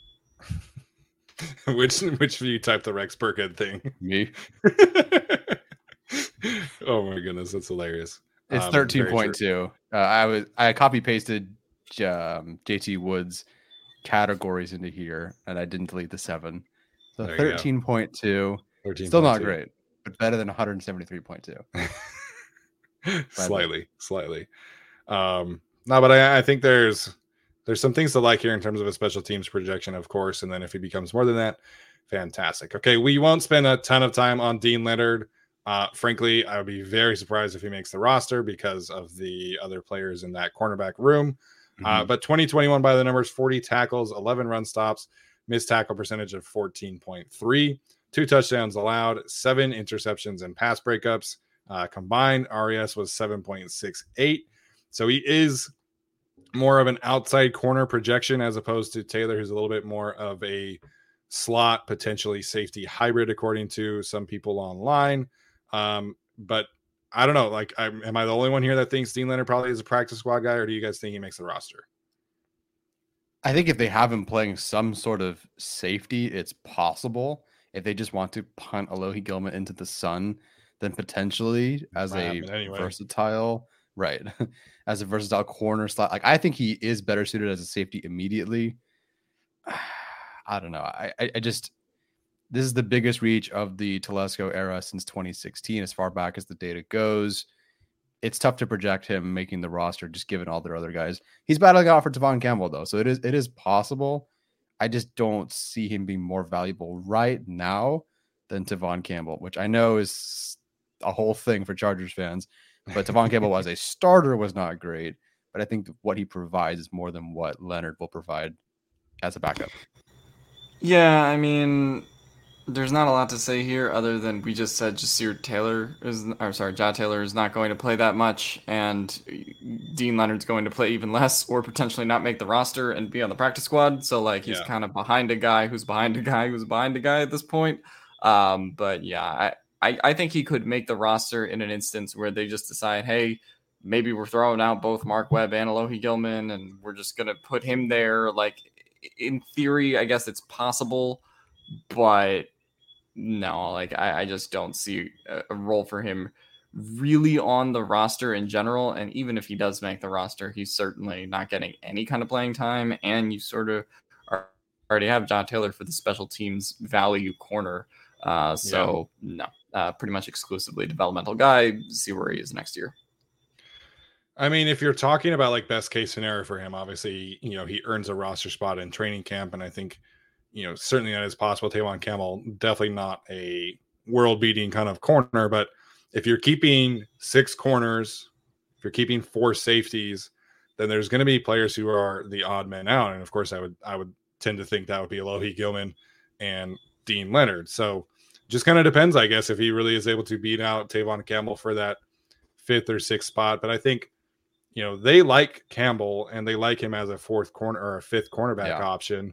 which which of you typed the Rex Burkhead thing? Me, Oh my goodness, that's hilarious. it's Um, thirteen very point true. two. Uh, I was I copy pasted um, J T Woods categories into here, and I didn't delete the seven. So There you go. thirteen point two. thirteen Still not point two. great, but better than one seventy-three point two. slightly, slightly. Um, no, but I, I think there's there's some things to like here in terms of a special teams projection, of course, and then if he becomes more than that, fantastic. Okay, we won't spend a ton of time on Dean Leonard. Uh, frankly, I would be very surprised if he makes the roster because of the other players in that cornerback room. Mm-hmm. Uh, but twenty twenty-one by the numbers, forty tackles, eleven run stops, missed tackle percentage of fourteen point three, two touchdowns allowed, seven interceptions and pass breakups. Uh, combined R E S was seven point six eight. So he is more of an outside corner projection as opposed to Taylor, who's a little bit more of a slot, potentially safety hybrid, according to some people online. Um, but I don't know. Like, I'm, am I the only one here that thinks Dean Leonard probably is a practice squad guy, or do you guys think he makes the roster? I think if they have him playing some sort of safety, it's possible. If they just want to punt Alohi Gilman into the sun, then potentially as a anyway. versatile, right, as a versatile corner slot. Like, I think he is better suited as a safety immediately. I don't know. I, I, I just, this is the biggest reach of the Telesco era since twenty sixteen, as far back as the data goes. It's tough to project him making the roster, just given all their other guys. He's battling out for Tevon Campbell, though, so it is it is possible. I just don't see him being more valuable right now than Tevon Campbell, which I know is a whole thing for Chargers fans. But Tevon Campbell as a starter was not great. But I think what he provides is more than what Leonard will provide as a backup. Yeah, I mean, there's not a lot to say here other than we just said Jasir Taylor is, or sorry, Ja Taylor is not going to play that much, and Dean Leonard's going to play even less, or potentially not make the roster and be on the practice squad. So like he's yeah. kind of behind a guy who's behind a guy who's behind a guy at this point. Um, but yeah, I, I, I think he could make the roster in an instance where they just decide, hey, maybe we're throwing out both Mark Webb and Alohi Gilman, and we're just gonna put him there. Like in theory, I guess it's possible, but no, like I, I just don't see a, a role for him really on the roster in general. And even if he does make the roster, he's certainly not getting any kind of playing time. And you sort of are, already have Ja Taylor for the special teams value corner. Uh, so yeah. no, uh, pretty much exclusively developmental guy. See where he is next year. I mean, if you're talking about like best case scenario for him, obviously, you know, he earns a roster spot in training camp. And I think, you know, certainly that is possible. Tevon Campbell, definitely not a world beating kind of corner, but if you're keeping six corners, if you're keeping four safeties, then there's going to be players who are the odd men out. And of course I would, I would tend to think that would be Alohi Gilman and Dean Leonard. So just kind of depends, I guess, if he really is able to beat out Tevon Campbell for that fifth or sixth spot. But I think, you know, they like Campbell and they like him as a fourth corner or a fifth cornerback yeah. option.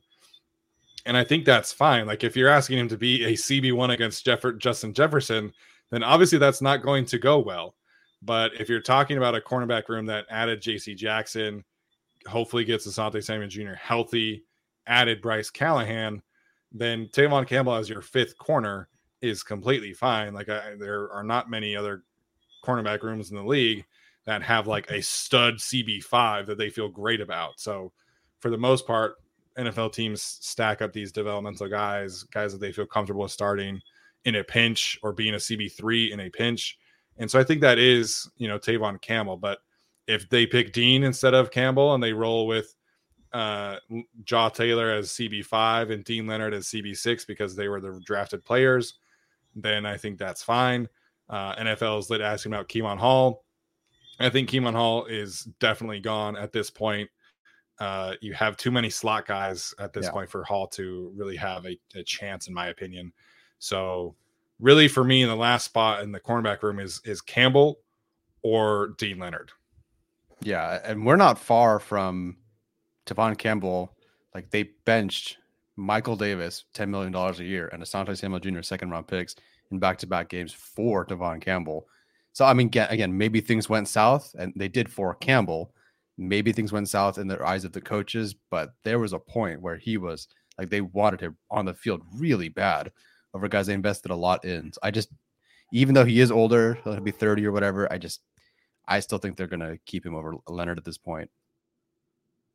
And I think that's fine. Like if you're asking him to be a C B one against Jeff- Justin Jefferson, then obviously that's not going to go well. But if you're talking about a cornerback room that added J C Jackson, hopefully gets Asante Samuel Junior healthy, added Bryce Callahan, then Tevon Campbell as your fifth corner is completely fine. Like I, there are not many other cornerback rooms in the league that have like a stud C B five that they feel great about. So for the most part, N F L teams stack up these developmental guys, guys that they feel comfortable with starting in a pinch or being a C B three in a pinch. And so I think that is, you know, Tevon Campbell. But if they pick Dean instead of Campbell and they roll with uh, Ja Taylor as C B five and Dean Leonard as C B six because they were the drafted players, then I think that's fine. Uh, N F L is lit asking about Keemon Hall. I think Keemon Hall is definitely gone at this point. Uh, you have too many slot guys at this yeah. point for Hall to really have a, a chance, in my opinion. So really for me in the last spot in the cornerback room is, is Campbell or Dean Leonard. Yeah. And we're not far from Tevon Campbell. Like they benched Michael Davis, ten million dollars a year, and Asante Samuel Junior second round picks in back-to-back games for Tevon Campbell. So, I mean, again, maybe things went south and they did for Campbell. Maybe things went south in the eyes of the coaches, but there was a point where he was like, they wanted him on the field really bad over guys they invested a lot in. So I just, even though he is older, he'll be thirty or whatever, I just, I still think they're going to keep him over Leonard at this point.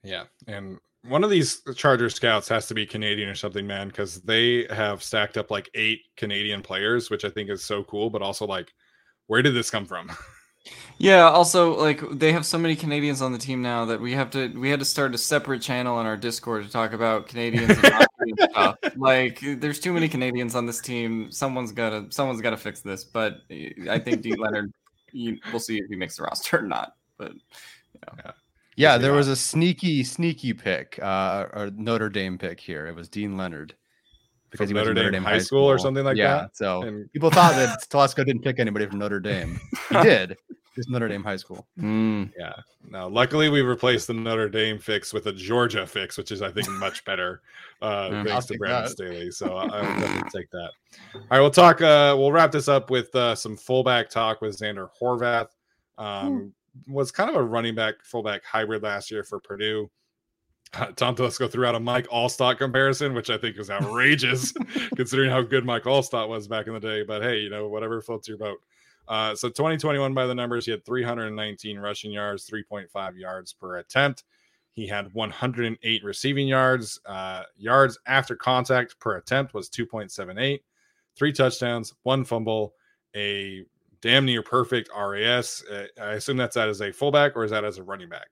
Yeah, and one of these Charger scouts has to be Canadian or something, man, because they have stacked up like eight Canadian players, which I think is so cool. But also, like, where did this come from? Yeah, also, like, they have so many Canadians on the team now that we have to we had to start a separate channel on our Discord to talk about Canadians and hockey and stuff. Like, there's too many Canadians on this team. Someone's gotta someone's gotta fix this. But I think Dean Leonard, you, we'll see if he makes the roster or not. But you know. Yeah, Yeah, there was a sneaky, sneaky pick, uh, or Notre Dame pick here. It was Dean Leonard. Because he went to Notre Dame High School or something like yeah, that. So And- people thought that Telesco didn't pick anybody from Notre Dame. He did. Just Notre Dame High School. Mm. Yeah. Now, luckily, we replaced the Notre Dame fix with a Georgia fix, which is, I think, much better. Uh, Yeah, thanks I'll to take Brandon that. Staley. So I, I will definitely take that. All right, we'll talk. Uh, we'll wrap this up with uh, some fullback talk with Xander Horvath. Um, was kind of a running back fullback hybrid last year for Purdue. Uh, Tom Telesco threw out a Mike Allstott comparison, which I think was outrageous considering how good Mike Allstott was back in the day. But hey, you know, whatever floats your boat. Uh, so twenty twenty-one by the numbers, he had three hundred nineteen rushing yards, three point five yards per attempt. He had one hundred eight receiving yards. Uh, yards after contact per attempt was two point seven eight. Three touchdowns, one fumble, a damn near perfect R A S. Uh, I assume that's that as a fullback or is that as a running back?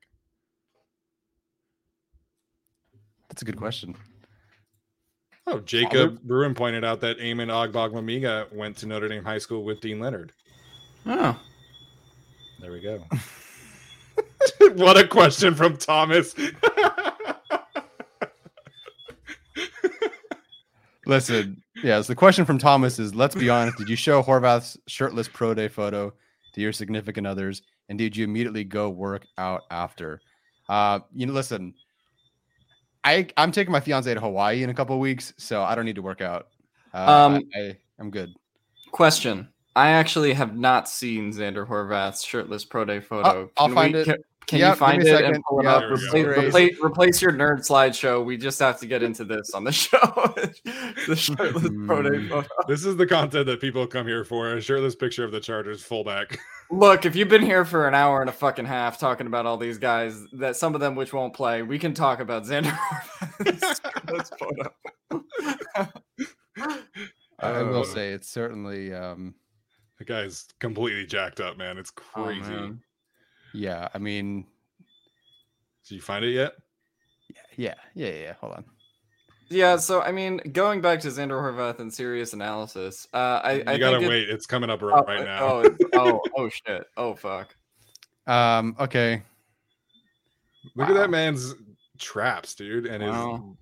That's a good question. Oh, Jacob Bruin pointed out that Eamon Ogbongbemiga went to Notre Dame High School with Dean Leonard. Oh. There we go. What a question from Thomas. Listen, yes, the question from Thomas is, let's be honest, did you show Horvath's shirtless pro day photo to your significant others? And did you immediately go work out after? Uh, you know, listen, I, I'm taking my fiance to Hawaii in a couple of weeks, so I don't need to work out. Uh, Um, I, I, I'm good. Question. I actually have not seen Xander Horvath's shirtless pro day photo. I'll Can find we- it. Can, can Yep, you give find me a it and second. pull it Yep, up? there we Replace, go. replace, replace your nerd slideshow. We just have to get into this on the show. The shirtless pro day photo. This is the content that people come here for. A shirtless picture of the Chargers fullback. Look, if you've been here for an hour and a fucking half talking about all these guys, that some of them which won't play, we can talk about Xander Horvath's shirtless photo. I will Uh, say it's certainly, um, The guy's completely jacked up, man. It's Oh, crazy. man. yeah, I mean, Did you find it yet? yeah, yeah, yeah. Hold on. Yeah, so I mean, going back to Xander Horvath and serious analysis, uh, I, You I gotta think it- wait. It's coming up oh, right, right now. Oh, it's- oh, oh, shit. Oh, fuck. Um, okay. Look at wow. that man's traps, dude. And Wow.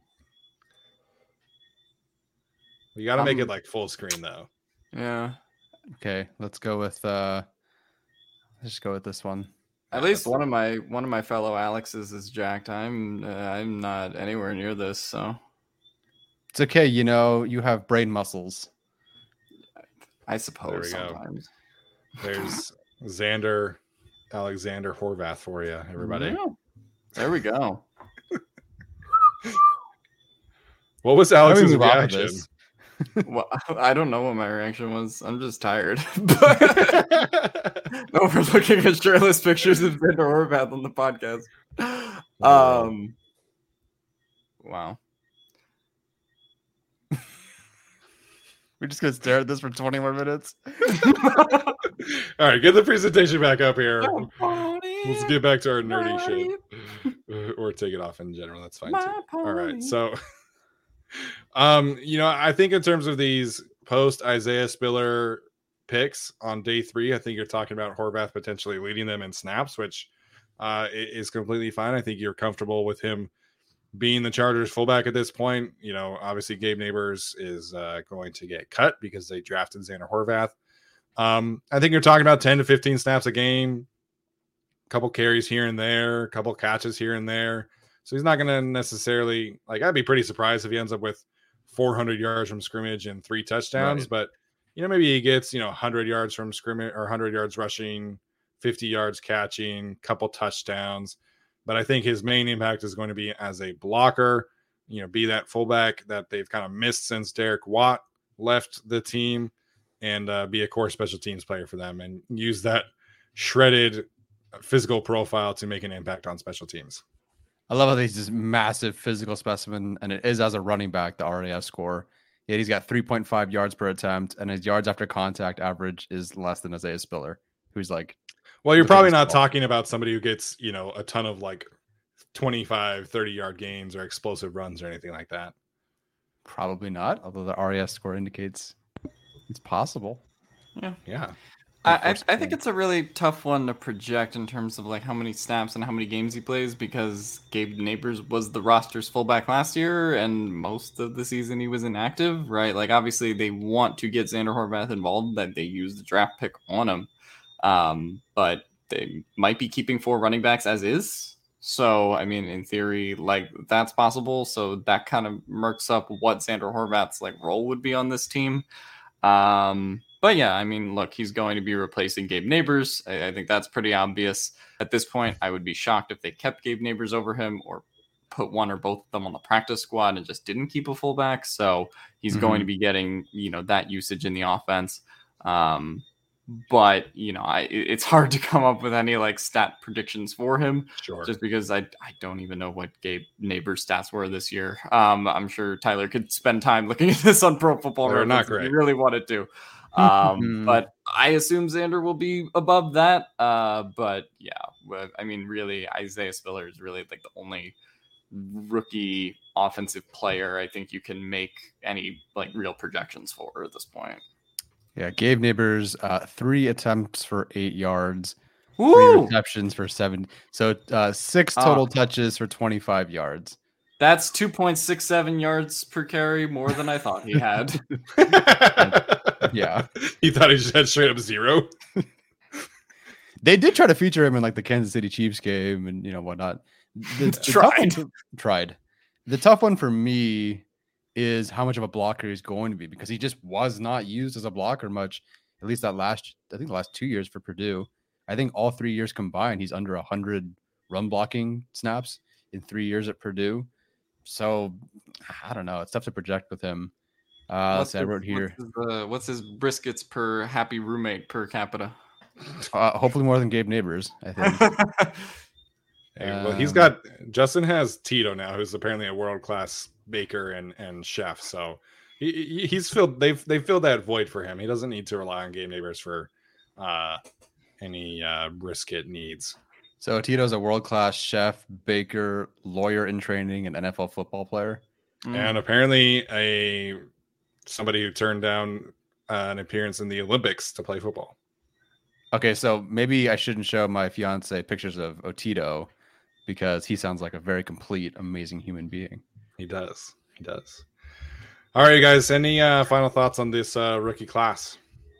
his. You gotta make Um, it like full screen though. Yeah. Okay, let's go with uh let's just go with this one. At least one of my one of my fellow Alexes is jacked. I'm uh, I'm not anywhere near this, so It's okay, you know, you have brain muscles. I suppose we go. sometimes. There's Xander Alexander Horvath for you, everybody. Yeah. There we go. What was How do we Alex's move off of reaction? this? Well, I don't know what my reaction was. I'm just tired. Overlooking his shirtless pictures of Xander Horvath on the podcast. Um. Wow. We're just gonna stare at this for twenty more minutes. All right, get the presentation back up here. Let's get back to our nerdy shit, or take it off in general. That's fine too. All right, so, um, you know, I think in terms of these post Isaiah Spiller picks on day three, I think you're talking about Horvath potentially leading them in snaps, which uh, i- is completely fine. I think you're comfortable with him being the Chargers fullback at this point. You know, obviously Gabe Neighbors is uh, going to get cut because they drafted Xander Horvath. Um, I think you're talking about ten to fifteen snaps a game, a couple carries here and there, a couple catches here and there. So he's not going to necessarily, like, I'd be pretty surprised if he ends up with four hundred yards from scrimmage and three touchdowns. Right. But, you know, maybe he gets, you know, one hundred yards from scrimmage or one hundred yards rushing, fifty yards catching, couple touchdowns. But I think his main impact is going to be as a blocker, you know, be that fullback that they've kind of missed since Derek Watt left the team, and uh, be a core special teams player for them and use that shredded physical profile to make an impact on special teams. I love how he's this massive physical specimen, and it is as a running back, the R A S score. Yet he's got three point five yards per attempt, and his yards after contact average is less than Isaiah Spiller, who's like. Well, you're probably not talking about somebody who gets, you know, a ton of like twenty-five, thirty yard gains or explosive runs or anything like that. Probably not, although the R A S score indicates it's possible. Yeah. Yeah. I, I, I think it's a really tough one to project in terms of like how many snaps and how many games he plays, because Gabe Neighbors was the roster's fullback last year and most of the season he was inactive, right? Like obviously they want to get Xander Horvath involved, that they use the draft pick on him. Um, but they might be keeping four running backs as is. So, I mean, in theory, like that's possible. So that kind of murks up what Xander Horvath's like role would be on this team. Um, but yeah, I mean, look, he's going to be replacing Gabe Neighbors. I, I think that's pretty obvious at this point. I would be shocked if they kept Gabe Neighbors over him or put one or both of them on the practice squad and just didn't keep a fullback. So he's mm-hmm. going to be getting, you know, that usage in the offense. Um, But, you know, I it's hard to come up with any like stat predictions for him. Sure. Just because I I don't even know what Gabe Neighbors' stats were this year. Um, I'm sure Tyler could spend time looking at this on Pro Football Reference not great. If he really wanted to. Um, but I assume Xander will be above that. Uh, but yeah, I mean, really, Isaiah Spiller is really like the only rookie offensive player I think you can make any like real projections for at this point. Yeah, Gabe Neighbors, uh, three attempts for eight yards, Woo! three receptions for seven. So uh, six total uh, touches for twenty-five yards. That's two point six seven yards per carry, more than I thought he had. Yeah. You thought he just had straight up zero? They did try to feature him in like the Kansas City Chiefs game and, you know, whatnot. The, the tried. Tough one, tried. The tough one for me is how much of a blocker he's going to be, because he just was not used as a blocker much, at least that last, I think the last two years for Purdue. I think all three years combined, he's under one hundred run blocking snaps in three years at Purdue. So, I don't know. It's tough to project with him. Uh, what's so his, I wrote here. What's his, uh, what's his briskets per happy roommate per capita? Uh, hopefully more than Gabe Neighbors, I think. Hey, well, he's got Justin has Tito now, who's apparently a world class baker and, and chef. So he, he's filled. They've they filled that void for him. He doesn't need to rely on Gabe Neighbors for uh, any uh, brisket needs. So Tito's a world class chef, baker, lawyer in training, and N F L football player, mm. and apparently a somebody who turned down uh, an appearance in the Olympics to play football. Okay, so maybe I shouldn't show my fiance pictures of Otito, because he sounds like a very complete, amazing human being. He does. He does. All right, guys. Any uh, final thoughts on this uh, rookie class?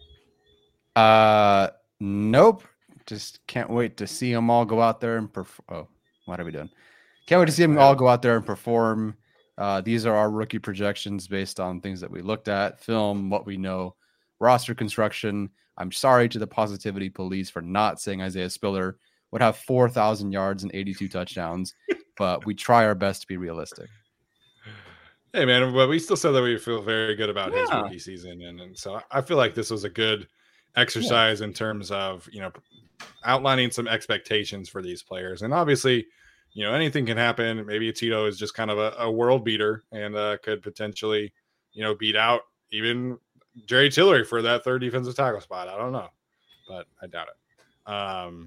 Uh, nope. Just can't wait to see them all go out there and perform. Oh, what are we doing? Can't wait to see them all go out there and perform. Uh, these are our rookie projections based on things that we looked at, film, what we know, roster construction. I'm sorry to the positivity police for not saying Isaiah Spiller would have four thousand yards and eighty-two touchdowns, but we try our best to be realistic. Hey, man, but we still said that we feel very good about yeah. his rookie season. And, and so I feel like this was a good exercise yeah. in terms of, you know, outlining some expectations for these players. And obviously, you know, anything can happen. Maybe Tito is just kind of a, a world beater and uh, could potentially, you know, beat out even Jerry Tillery for that third defensive tackle spot. I don't know, but I doubt it. Um,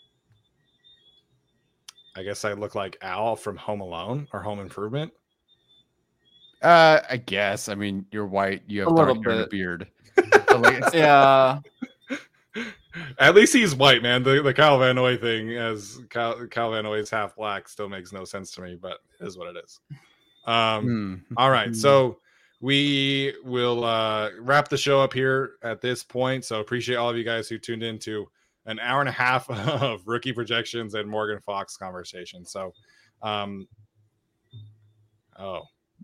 I guess I look like Al from Home Alone or Home Improvement. Uh, I guess. I mean, you're white. You have a dark little hair and a bit. beard. Yeah. At least he's white, man. The the Kyle Van Noy thing, as Kyle, Kyle Van Noy's half black, still makes no sense to me, but it is what it is. Um. Hmm. All right, so we will uh, wrap the show up here at this point. So appreciate all of you guys who tuned in to an hour and a half of rookie projections and Morgan Fox conversation. So, um, oh.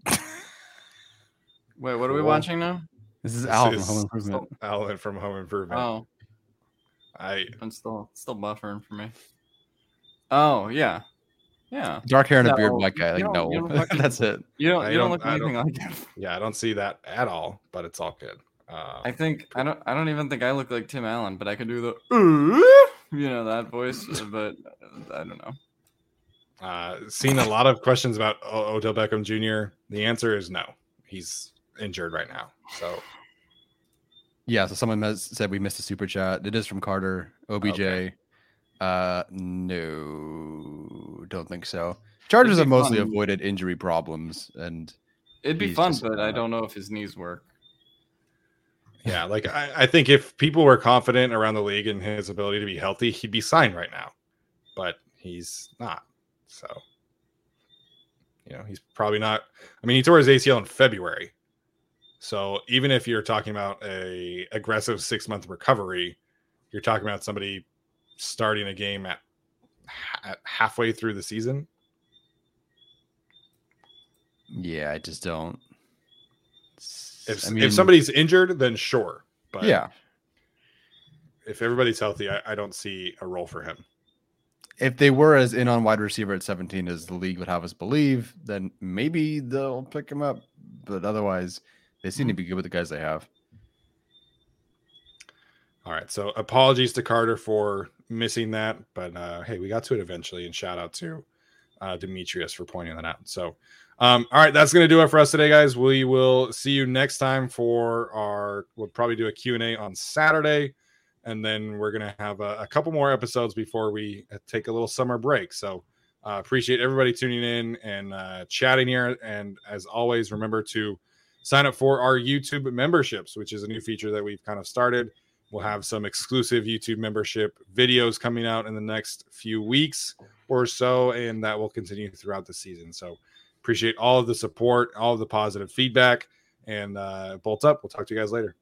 Wait, what are we Cool. watching now? This is This Al from is Home Improvement. Alan from Home Improvement. Oh, I I'm still still buffering for me. Oh yeah, yeah. Dark hair and a No, beard, white guy. Like, you don't- no, you don't fucking- that's it. You don't I you don't, don't- look I anything don't- like him. yeah, I don't see that at all, but it's all good. Uh, I think I don't I don't even think I look like Tim Allen, but I could do the you know that voice, but I don't know. Uh, seen a lot of questions about o- Odell Beckham Junior The answer is no. He's injured right now. So, yeah. So someone has said we missed a super chat. It is from Carter O B J. Okay. Uh, no, don't think so. Chargers It'd have be mostly fun. avoided injury problems, and It'd be he's fun, just, but uh, I don't know if his knees work. yeah, like I, I think if people were confident around the league in his ability to be healthy, he'd be signed right now. But he's not. So, you know, he's probably not. I mean, he tore his A C L in February. So even if you're talking about a aggressive six month recovery, you're talking about somebody starting a game at, at halfway through the season. yeah, I just don't. If I mean, if somebody's injured, then sure. But yeah, if everybody's healthy, I, I don't see a role for him. if they were as in on wide receiver at seventeen as the league would have us believe, then maybe they'll pick him up. But otherwise, they seem to be good with the guys they have. All right. So apologies to Carter for missing that. But uh, hey, we got to it eventually. And shout out to uh, Demetrius for pointing that out. So, um, all right. That's going to do it for us today, guys. We will see you next time for our, we'll probably do a Q and A on Saturday. And then we're going to have a, a couple more episodes before we take a little summer break. So uh, appreciate everybody tuning in and uh, chatting here. And as always, remember to sign up for our YouTube memberships, which is a new feature that we've kind of started. We'll have some exclusive YouTube membership videos coming out in the next few weeks or so, and that will continue throughout the season. So appreciate all of the support, all of the positive feedback, and uh, bolt up. We'll talk to you guys later.